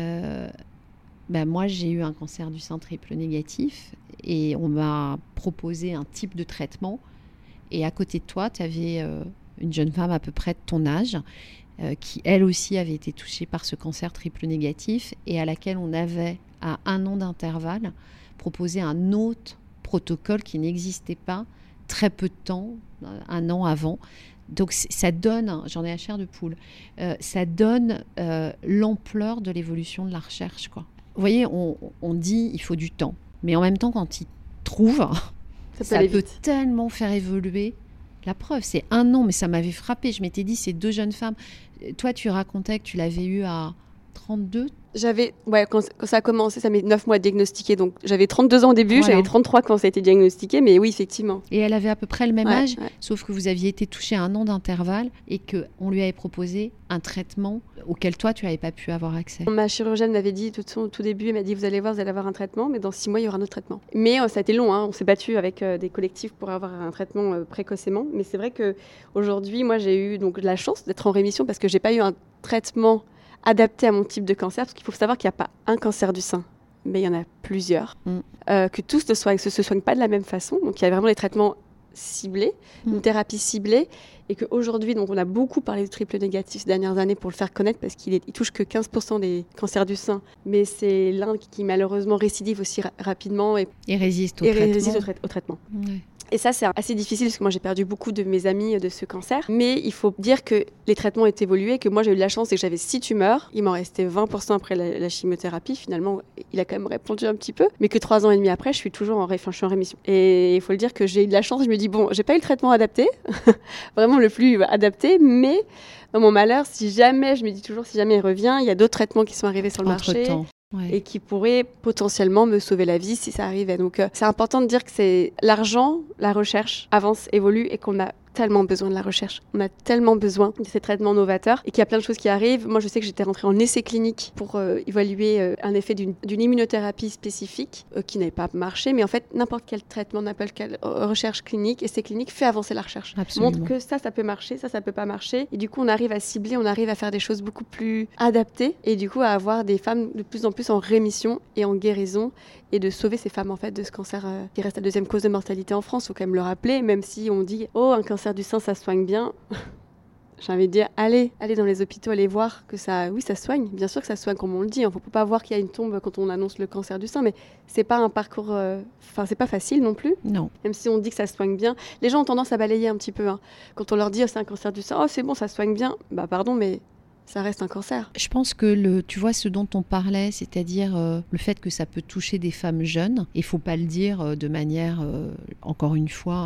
moi, j'ai eu un cancer du sein triple négatif et on m'a proposé un type de traitement. Et à côté de toi, tu avais une jeune femme à peu près de ton âge qui, elle aussi, avait été touchée par ce cancer triple négatif et à laquelle on avait, à 1 an d'intervalle, proposé un autre protocole qui n'existait pas très peu de temps, 1 an avant. Donc ça donne, j'en ai à chair de poule, ça donne l'ampleur de l'évolution de la recherche, quoi. Vous voyez, on dit il faut du temps. Mais en même temps, quand ils trouvent, ça peut tellement faire évoluer. La preuve, c'est 1 an, mais ça m'avait frappée. Je m'étais dit, ces 2 jeunes femmes. Toi, tu racontais que tu l'avais eu à 32. Quand ça a commencé, ça met 9 mois diagnostiqué. Donc j'avais 32 ans au début, j'avais 33 quand ça a été diagnostiqué, mais oui, effectivement. Et elle avait à peu près le même âge, sauf que vous aviez été touchée à 1 an d'intervalle et qu'on lui avait proposé un traitement auquel toi, tu n'avais pas pu avoir accès. Ma chirurgienne m'avait dit, au tout début, elle m'a dit, vous allez voir, vous allez avoir un traitement, mais dans 6 mois, il y aura un autre traitement. Mais ça a été long, on s'est battu avec des collectifs pour avoir un traitement précocement. Mais c'est vrai qu'aujourd'hui, moi, j'ai eu donc, la chance d'être en rémission parce que je n'ai pas eu un traitement adapté à mon type de cancer, parce qu'il faut savoir qu'il n'y a pas un cancer du sein. mais il y en a plusieurs. Que tous ne se soignent pas de la même façon. Donc, il y a vraiment des traitements ciblés, une thérapie ciblée, et qu'aujourd'hui, donc, on a beaucoup parlé de triple négatif ces dernières années pour le faire connaître, parce qu'il touche que 15% des cancers du sein, mais c'est l'un qui malheureusement récidive aussi rapidement et résiste au traitement. Ouais. Et ça, c'est assez difficile parce que moi, j'ai perdu beaucoup de mes amis de ce cancer. Mais il faut dire que les traitements ont évolué, que moi, j'ai eu de la chance et que j'avais 6 tumeurs. Il m'en restait 20% après la chimiothérapie. Finalement, il a quand même répondu un petit peu. Mais que 3 ans et demi après, je suis toujours en rémission. Et il faut le dire que j'ai eu de la chance. Je me dis, bon, j'ai pas eu le traitement adapté, vraiment le plus adapté, mais dans mon malheur, si jamais il revient, il y a d'autres traitements qui sont arrivés sur le marché. Ouais. Et qui pourrait potentiellement me sauver la vie si ça arrivait. Donc c'est important de dire que c'est l'argent, la recherche avance, évolue et qu'on a tellement besoin de la recherche. On a tellement besoin de ces traitements novateurs et qu'il y a plein de choses qui arrivent. Moi, je sais que j'étais rentrée en essai clinique pour évaluer un effet d'une immunothérapie spécifique qui n'avait pas marché. Mais en fait, n'importe quel traitement, n'importe quelle recherche clinique, essai clinique fait avancer la recherche. Absolument. Montre que ça peut marcher, ça peut pas marcher. Et du coup, on arrive à cibler, on arrive à faire des choses beaucoup plus adaptées et du coup, à avoir des femmes de plus en plus en rémission et en guérison et de sauver ces femmes en fait de ce cancer qui reste la deuxième cause de mortalité en France. Il faut quand même le rappeler, même si on dit « Oh, un cancer du sein, ça soigne bien ». J'ai envie de dire, allez dans les hôpitaux, allez voir que ça soigne. Bien sûr que ça soigne, comme on le dit. Il ne faut pas voir qu'il y a une tombe quand on annonce le cancer du sein, mais c'est pas un parcours... c'est pas facile non plus. Non. Même si on dit que ça soigne bien. Les gens ont tendance à balayer un petit peu. Quand on leur dit, c'est un cancer du sein, oh, c'est bon, ça soigne bien. Bah, pardon, mais... ça reste un cancer. Je pense que tu vois ce dont on parlait, c'est-à-dire le fait que ça peut toucher des femmes jeunes, et il ne faut pas le dire de manière, encore une fois,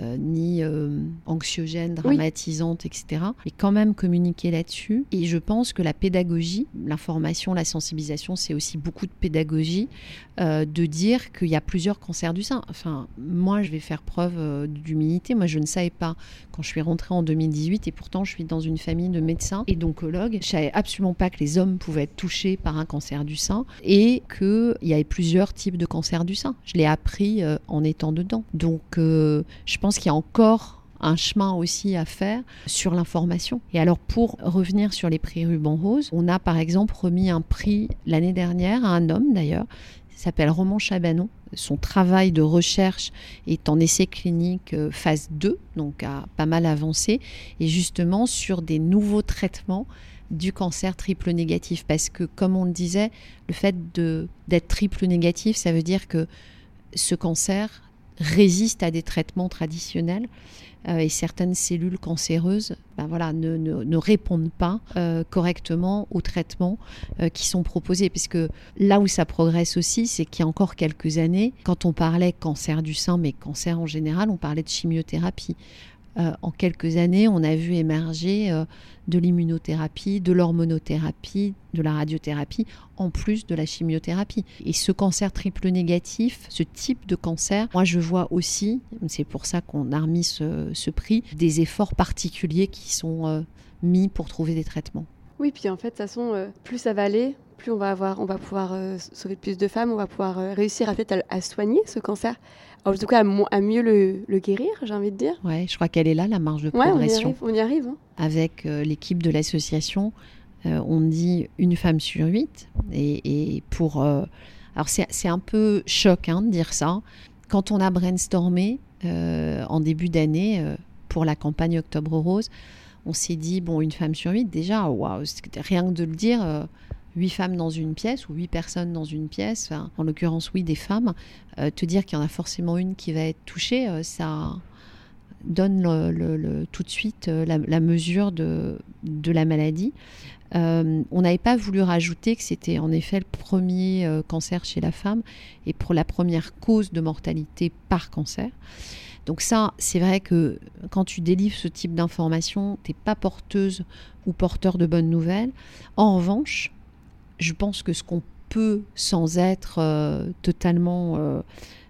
ni anxiogène, dramatisante, etc. Mais quand même communiquer là-dessus. Et je pense que la pédagogie, l'information, la sensibilisation, c'est aussi beaucoup de pédagogie, de dire qu'il y a plusieurs cancers du sein. Enfin, moi, je vais faire preuve d'humilité. Moi, je ne savais pas quand je suis rentrée en 2018, et pourtant, je suis dans une famille de médecins et d'oncologues. Je ne savais absolument pas que les hommes pouvaient être touchés par un cancer du sein et qu'il y avait plusieurs types de cancers du sein. Je l'ai appris en étant dedans. Donc, je pense qu'il y a encore un chemin aussi à faire sur l'information. Et alors, pour revenir sur les prix Ruban Rose, on a par exemple remis un prix l'année dernière à un homme d'ailleurs, il s'appelle Roman Chabanon. Son travail de recherche est en essai clinique phase 2, donc a pas mal avancé, et justement sur des nouveaux traitements du cancer triple négatif. Parce que, comme on le disait, le fait d'être triple négatif, ça veut dire que ce cancer résiste à des traitements traditionnels et certaines cellules cancéreuses ne répondent pas correctement aux traitements qui sont proposés. Parce que là où ça progresse aussi, c'est qu'il y a encore quelques années, quand on parlait cancer du sein, mais cancer en général, on parlait de chimiothérapie. En quelques années, on a vu émerger de l'immunothérapie, de l'hormonothérapie, de la radiothérapie, en plus de la chimiothérapie. Et ce cancer triple négatif, ce type de cancer, moi je vois aussi, c'est pour ça qu'on a remis ce prix, des efforts particuliers qui sont mis pour trouver des traitements. Oui, puis en fait, de toute façon, plus ça va aller, plus on va pouvoir sauver plus de femmes, on va pouvoir réussir à soigner ce cancer. En tout cas, à mieux le guérir, j'ai envie de dire. Ouais, je crois qu'elle est là, la marge de progression. On y arrive. Avec l'équipe de l'association, on dit une femme sur 8. Et pour... alors, c'est un peu choc de dire ça. Quand on a brainstormé en début d'année pour la campagne Octobre Rose, on s'est dit, une femme sur 8, déjà, waouh, rien que de le dire... 8 femmes dans une pièce ou 8 personnes dans une pièce, en l'occurrence, oui, des femmes, te dire qu'il y en a forcément une qui va être touchée, ça donne tout de suite la mesure de la maladie. On n'avait pas voulu rajouter que c'était en effet le premier cancer chez la femme et pour la première cause de mortalité par cancer. Donc ça, c'est vrai que quand tu délivres ce type d'information, tu n'es pas porteuse ou porteur de bonnes nouvelles. En revanche, je pense que ce qu'on peut, sans être totalement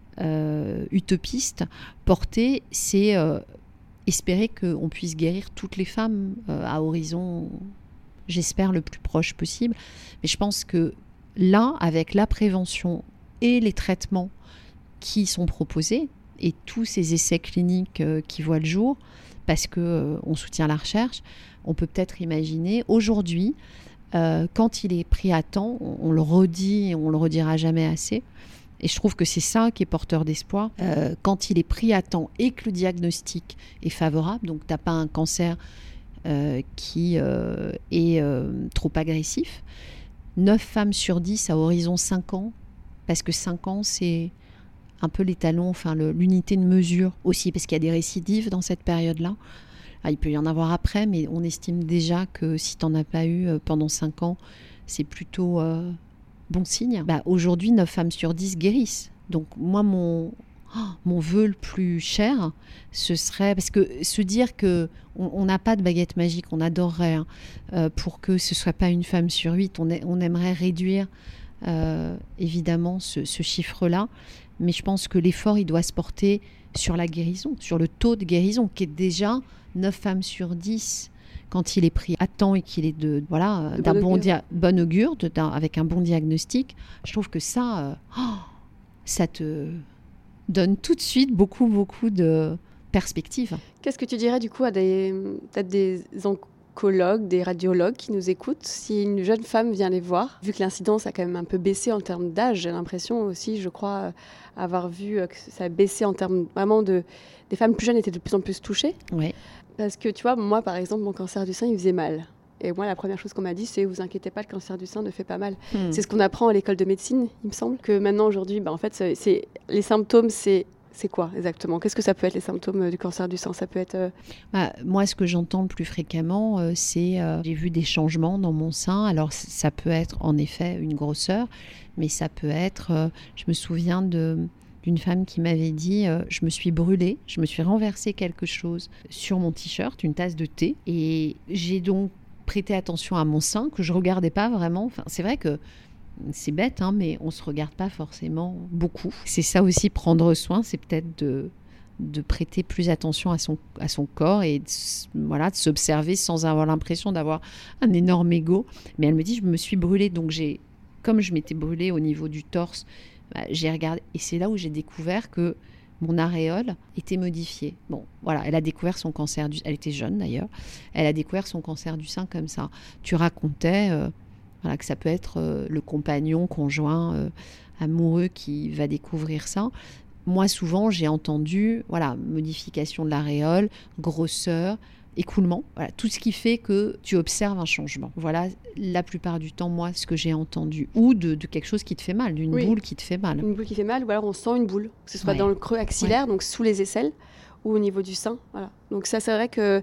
utopiste, porter, c'est espérer qu'on puisse guérir toutes les femmes à horizon, j'espère, le plus proche possible. Mais je pense que là, avec la prévention et les traitements qui sont proposés, et tous ces essais cliniques qui voient le jour, parce qu'on soutient la recherche, on peut peut-être imaginer aujourd'hui quand il est pris à temps, on le redit et on le redira jamais assez. Et je trouve que c'est ça qui est porteur d'espoir. Quand il est pris à temps et que le diagnostic est favorable, donc tu n'as pas un cancer qui est trop agressif, 9 femmes sur 10 à horizon 5 ans, parce que 5 ans, c'est un peu l'étalon, l'unité de mesure aussi, parce qu'il y a des récidives dans cette période-là. Il peut y en avoir après, mais on estime déjà que si tu n'en as pas eu pendant 5 ans, c'est plutôt bon signe. Aujourd'hui, 9 femmes sur 10 guérissent. Donc moi, mon vœu le plus cher, ce serait, parce que se dire qu'on n'a pas de baguette magique, on adorerait, pour que ce ne soit pas une femme sur 8, on aimerait réduire évidemment ce chiffre-là, mais je pense que l'effort, il doit se porter sur la guérison, sur le taux de guérison, qui est déjà 9 femmes sur 10 quand il est pris à temps et qu'il est d'un bon augure, avec un bon diagnostic. Je trouve que ça te donne tout de suite beaucoup de perspectives. Qu'est-ce que tu dirais du coup à peut-être des oncologues, des radiologues qui nous écoutent, si une jeune femme vient les voir, vu que l'incidence a quand même un peu baissé en termes d'âge, j'ai l'impression aussi, je crois avoir vu que ça a baissé en termes vraiment des femmes plus jeunes étaient de plus en plus touchées. Oui. Parce que tu vois, moi par exemple, mon cancer du sein, il faisait mal. Et moi, la première chose qu'on m'a dit, c'est « vous inquiétez pas, le cancer du sein ne fait pas mal ». C'est ce qu'on apprend à l'école de médecine, il me semble. Que maintenant, aujourd'hui, en fait, les symptômes, c'est quoi exactement ? Qu'est-ce que ça peut être les symptômes du cancer du sein ? Ça peut être... Moi, ce que j'entends le plus fréquemment, c'est j'ai vu des changements dans mon sein. Alors, ça peut être en effet une grosseur, mais ça peut être... je me souviens d'une femme qui m'avait dit je me suis brûlée, je me suis renversé quelque chose sur mon t-shirt, une tasse de thé, et j'ai donc prêté attention à mon sein que je regardais pas vraiment. C'est vrai que c'est bête, mais on se regarde pas forcément beaucoup. C'est ça aussi, prendre soin, c'est peut-être de prêter plus attention à son corps et de s'observer sans avoir l'impression d'avoir un énorme ego. Mais elle me dit je me suis brûlée, donc comme je m'étais brûlée au niveau du torse, j'ai regardé, et c'est là où j'ai découvert que mon aréole était modifiée. Bon, voilà, elle a découvert son cancer elle était jeune d'ailleurs, elle a découvert son cancer du sein comme ça. Tu racontais que ça peut être le compagnon, conjoint, amoureux qui va découvrir ça. Moi, souvent, j'ai entendu, modification de l'aréole, grosseur, écoulement, tout ce qui fait que tu observes un changement. Voilà, la plupart du temps, moi, ce que j'ai entendu, ou de quelque chose qui te fait mal, d'une boule qui te fait mal. Une boule qui fait mal, ou alors on sent une boule, que ce soit dans le creux axillaire, donc sous les aisselles, ou au niveau du sein. Voilà. Donc ça, c'est vrai que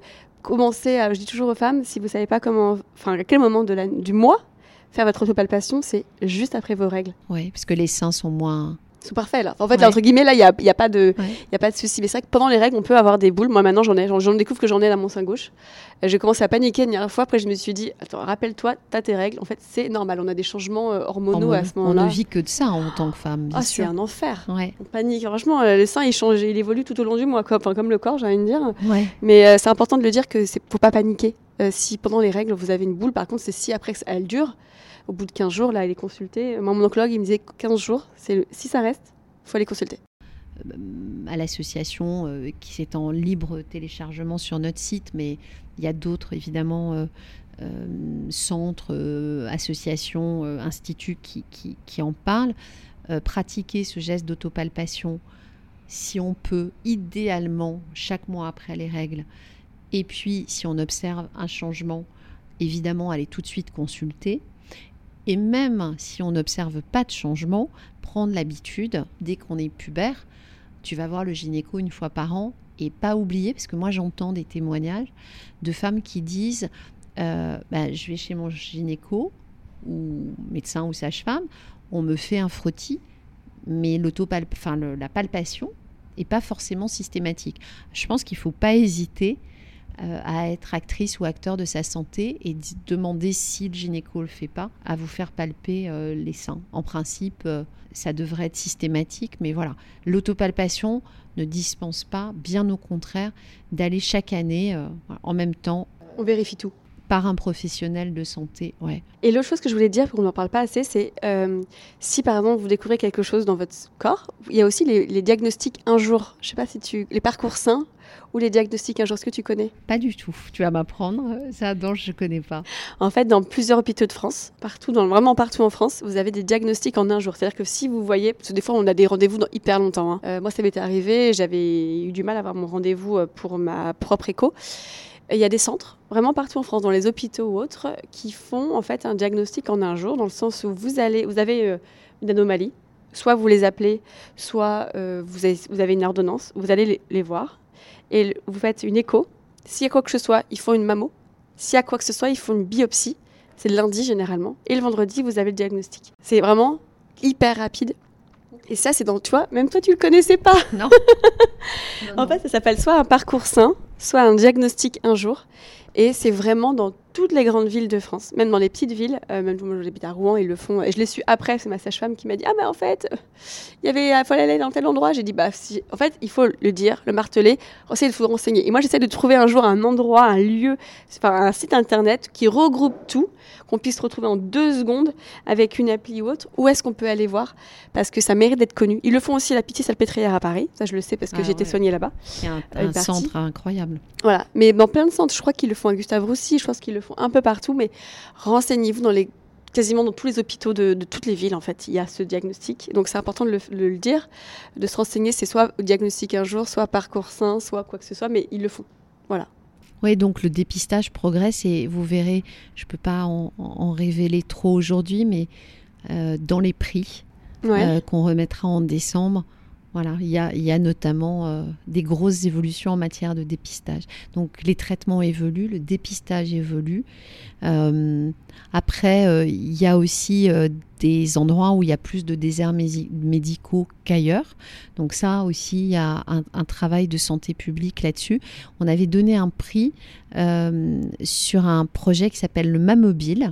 je dis toujours aux femmes, si vous ne savez pas à quel moment du mois faire votre autopalpation, c'est juste après vos règles. Oui, parce que les seins sont moins... C'est parfait là. En fait, là, entre guillemets, là, il y a pas de souci. Mais c'est vrai que pendant les règles, on peut avoir des boules. Moi, maintenant, j'en découvre que j'en ai dans mon sein gauche. J'ai commencé à paniquer une dernière fois. Après, je me suis dit, attends, rappelle-toi, t'as tes règles. En fait, c'est normal. On a des changements hormonaux à ce moment-là. On ne vit que de ça en tant que femme. C'est un enfer. Ouais. On panique. Franchement, le sein, il change, il évolue tout au long du mois, comme le corps, j'ai envie de dire. Ouais. Mais c'est important de le dire que faut pas paniquer. Si pendant les règles, vous avez une boule, par contre, c'est si après elle dure. Au bout de 15 jours, là, elle est consultée. Moi, mon oncologue, il me disait 15 jours. Si ça reste, il faut aller consulter. À l'association qui est en libre téléchargement sur notre site, mais il y a d'autres, évidemment, centres, associations, instituts qui en parlent. Pratiquer ce geste d'autopalpation, si on peut, idéalement, chaque mois après les règles. Et puis, si on observe un changement, évidemment, aller tout de suite consulter. Et même si on n'observe pas de changement, prendre l'habitude, dès qu'on est pubère, tu vas voir le gynéco une fois par an et pas oublier, parce que moi j'entends des témoignages de femmes qui disent je vais chez mon gynéco ou médecin ou sage-femme, on me fait un frottis, mais la palpation n'est pas forcément systématique. Je pense qu'il ne faut pas hésiter à être actrice ou acteur de sa santé et demander, si le gynéco ne le fait pas, à vous faire palper les seins. En principe, ça devrait être systématique, mais voilà. L'autopalpation ne dispense pas, bien au contraire, d'aller chaque année en même temps. On vérifie tout. par un professionnel de santé. Ouais. Et l'autre chose que je voulais dire, qu'on n'en parle pas assez, c'est si par exemple vous découvrez quelque chose dans votre corps, il y a aussi les diagnostics un jour. Je ne sais pas si les parcours sains ou les diagnostics un jour. Est-ce que tu connais ? Pas du tout. Tu vas m'apprendre. Ça, non, je ne connais pas. En fait, dans plusieurs hôpitaux de France, vraiment partout en France, vous avez des diagnostics en un jour. C'est-à-dire que si vous voyez, parce que des fois on a des rendez-vous dans hyper longtemps. Moi, ça m'était arrivé, j'avais eu du mal à avoir mon rendez-vous pour ma propre écho. Il y a des centres, vraiment partout en France, dans les hôpitaux ou autres, qui font en fait un diagnostic en un jour, dans le sens où vous avez une anomalie, soit vous les appelez, soit vous avez une ordonnance, vous allez les voir, et vous faites une écho. S'il y a quoi que ce soit, ils font une mammo. S'il y a quoi que ce soit, ils font une biopsie. C'est le lundi généralement. Et le vendredi, vous avez le diagnostic. C'est vraiment hyper rapide. Et ça, c'est tu vois, même toi, tu le connaissais pas. Non. En fait, ça s'appelle soit un parcours sain, soit un diagnostic un jour. Et c'est vraiment dans toutes les grandes villes de France, même dans les petites villes. Même moi, j'habite à Rouen, ils le font. Et je l'ai su après, c'est ma sage-femme qui m'a dit « Ah, mais en fait, il fallait aller dans tel endroit. » J'ai dit « Bah, si. En fait, il faut le dire, le marteler, essayer de vous renseigner. » Et moi, j'essaie de trouver un jour un endroit, un lieu, un site internet qui regroupe tout, qu'on puisse retrouver en 2 secondes avec une appli ou autre. Où est-ce qu'on peut aller voir ? Parce que ça mérite d'être connu. Ils le font aussi à la Pitié-Salpêtrière à Paris. Ça, je le sais parce que j'ai été soignée là-bas. C'est un centre incroyable. Voilà. Mais dans plein de centres, je crois qu'ils le font à Gustave-Roussy, je pense qu'ils le font un peu partout, mais renseignez-vous quasiment dans tous les hôpitaux de toutes les villes, en fait, il y a ce diagnostic. Donc, c'est important de le dire, de se renseigner. C'est soit diagnostic un jour, soit parcours sain, soit quoi que ce soit, mais ils le font. Voilà. Oui, donc le dépistage progresse et vous verrez, je ne peux pas en révéler trop aujourd'hui, mais dans les prix qu'on remettra en décembre, voilà, il y a notamment des grosses évolutions en matière de dépistage. Donc les traitements évoluent, le dépistage évolue. Après, il y a aussi des endroits où il y a plus de déserts médicaux qu'ailleurs. Donc ça aussi, il y a un travail de santé publique là-dessus. On avait donné un prix sur un projet qui s'appelle le Mammobile.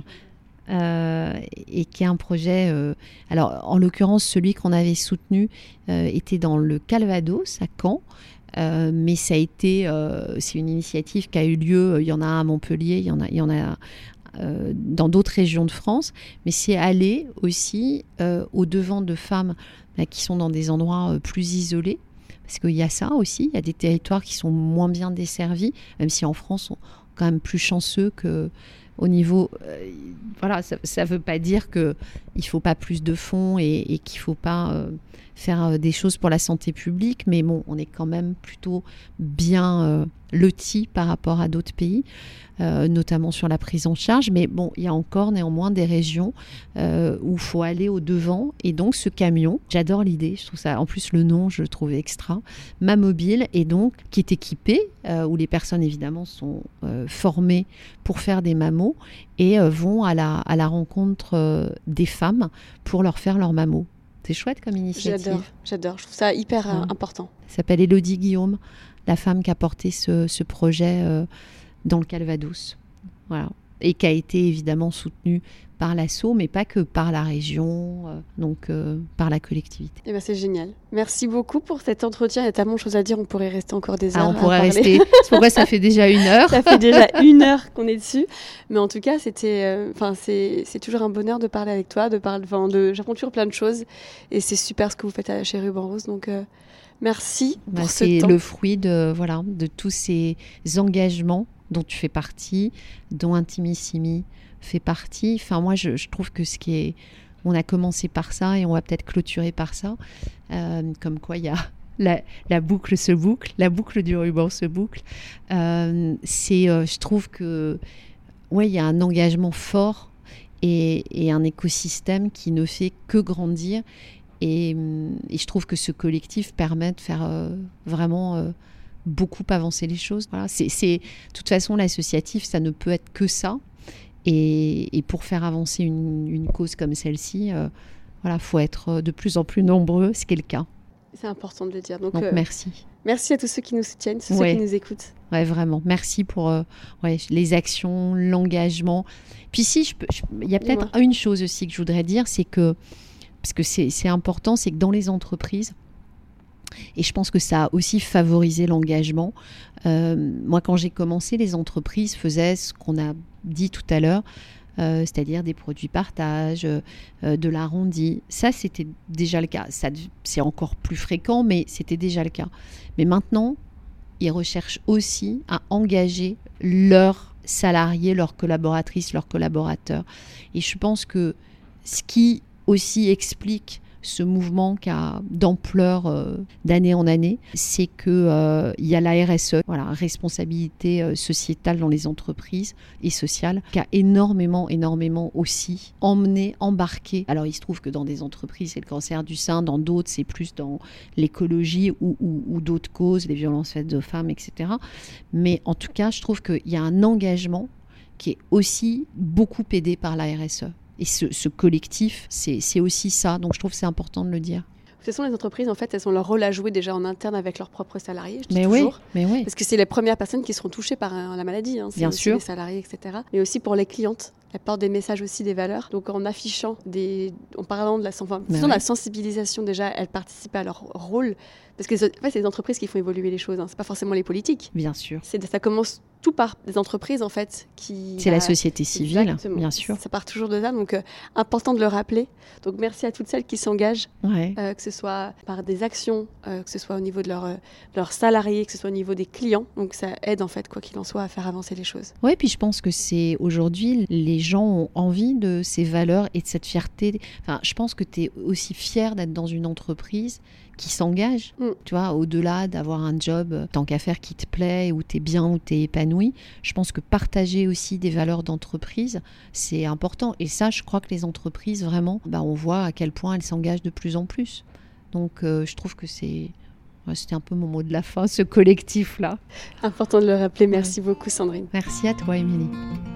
Et qui est un projet, alors en l'occurrence celui qu'on avait soutenu était dans le Calvados à Caen, mais ça a été, c'est une initiative qui a eu lieu, il y en a à Montpellier, il y en a dans d'autres régions de France, mais c'est aller aussi au-devant de femmes qui sont dans des endroits plus isolés. Parce qu'il y a ça aussi, il y a des territoires qui sont moins bien desservis, même si en France on est quand même plus chanceux que au niveau, voilà, ça veut pas dire qu'il ne faut pas plus de fonds et qu'il ne faut pas faire des choses pour la santé publique, mais bon, on est quand même plutôt bien lotis par rapport à d'autres pays, notamment sur la prise en charge. Mais bon, il y a encore néanmoins des régions où il faut aller au-devant. Et donc, ce camion, j'adore l'idée, je trouve ça, en plus le nom, je le trouve extra, Mammobile, et donc qui est équipé, où les personnes évidemment sont formées pour faire des mammos et vont à la rencontre des femmes pour leur faire leur mammo. C'est chouette comme initiative. J'adore. Je trouve ça hyper important. Ça s'appelle Élodie Guillaume, la femme qui a porté ce projet dans le Calvados. Voilà. Et qui a été évidemment soutenue par l'ASSO, mais pas que par la région, donc par la collectivité. Eh ben, c'est génial. Merci beaucoup pour cet entretien. Il y a tellement de choses à dire, on pourrait rester encore des heures. On pourrait rester. C'est pourquoi ça fait déjà 1 heure. Ça fait déjà 1 heure qu'on est dessus. Mais en tout cas, c'est toujours un bonheur de parler avec toi, j'apprends toujours plein de choses. Et c'est super ce que vous faites chez Ruban Rose. Donc, merci pour ce temps. C'est le fruit de tous ces engagements dont tu fais partie, dont Intimissimi fait partie. Enfin, moi, je trouve que on a commencé par ça et on va peut-être clôturer par ça. Comme quoi, il y a la boucle se boucle, la boucle du ruban se boucle. Je trouve que, il y a un engagement fort et un écosystème qui ne fait que grandir. Et je trouve que ce collectif permet de faire vraiment beaucoup avancer les choses. Voilà. De toute façon, l'associatif, ça ne peut être que ça. Et pour faire avancer une cause comme celle-ci, faut être de plus en plus nombreux, ce qui est le cas. C'est important de le dire. Donc merci. Merci à tous ceux qui nous soutiennent, ceux qui nous écoutent. Ouais, vraiment. Merci pour les actions, l'engagement. Puis il y a peut-être une chose aussi que je voudrais dire, c'est que, parce que c'est important, c'est que dans les entreprises, Et je pense que ça a aussi favorisé l'engagement. Moi, quand j'ai commencé, les entreprises faisaient ce qu'on a dit tout à l'heure, c'est-à-dire des produits partage, de l'arrondi. Ça, c'était déjà le cas. Ça, c'est encore plus fréquent, mais c'était déjà le cas. Mais maintenant, ils recherchent aussi à engager leurs salariés, leurs collaboratrices, leurs collaborateurs. Et je pense que ce qui aussi explique ce mouvement qui a d'ampleur d'année en année, c'est qu'il y a la RSE, voilà, responsabilité sociétale dans les entreprises et sociale, qui a énormément aussi embarqué. Alors il se trouve que dans des entreprises, c'est le cancer du sein, dans d'autres, c'est plus dans l'écologie ou d'autres causes, les violences faites aux femmes, etc. Mais en tout cas, je trouve qu'il y a un engagement qui est aussi beaucoup aidé par la RSE. Et ce collectif, c'est aussi ça. Donc, je trouve que c'est important de le dire. De toute façon, les entreprises, en fait, elles ont leur rôle à jouer déjà en interne avec leurs propres salariés, je dis mais toujours. Oui, mais oui. Parce que c'est les premières personnes qui seront touchées par la maladie. C'est bien aussi sûr. Les salariés, etc. Mais aussi pour les clientes. Elles portent des messages aussi, des valeurs. Donc, en affichant, en parlant de la sensibilisation, déjà, elles participent à leur rôle. Parce que en fait, c'est les entreprises qui font évoluer les choses. C'est pas forcément les politiques. Bien sûr. Ça commence tout par des entreprises, en fait. C'est la société civile, exactement. Bien sûr. Ça part toujours de là. Donc, important de le rappeler. Donc, merci à toutes celles qui s'engagent, que ce soit par des actions, que ce soit au niveau de leurs salariés, que ce soit au niveau des clients. Donc, ça aide, en fait, quoi qu'il en soit, à faire avancer les choses. Oui, puis je pense que c'est aujourd'hui, les gens ont envie de ces valeurs et de cette fierté. Enfin, je pense que tu es aussi fier d'être dans une entreprise qui s'engage, tu vois, au-delà d'avoir un job tant qu'à faire qui te plaît, où tu es bien, où tu es épanoui. Je pense que partager aussi des valeurs d'entreprise, c'est important. Et ça, je crois que les entreprises, vraiment, on voit à quel point elles s'engagent de plus en plus. Donc, je trouve que c'était un peu mon mot de la fin, ce collectif-là. Important de le rappeler. Merci beaucoup, Sandrine. Merci à toi, Émilie.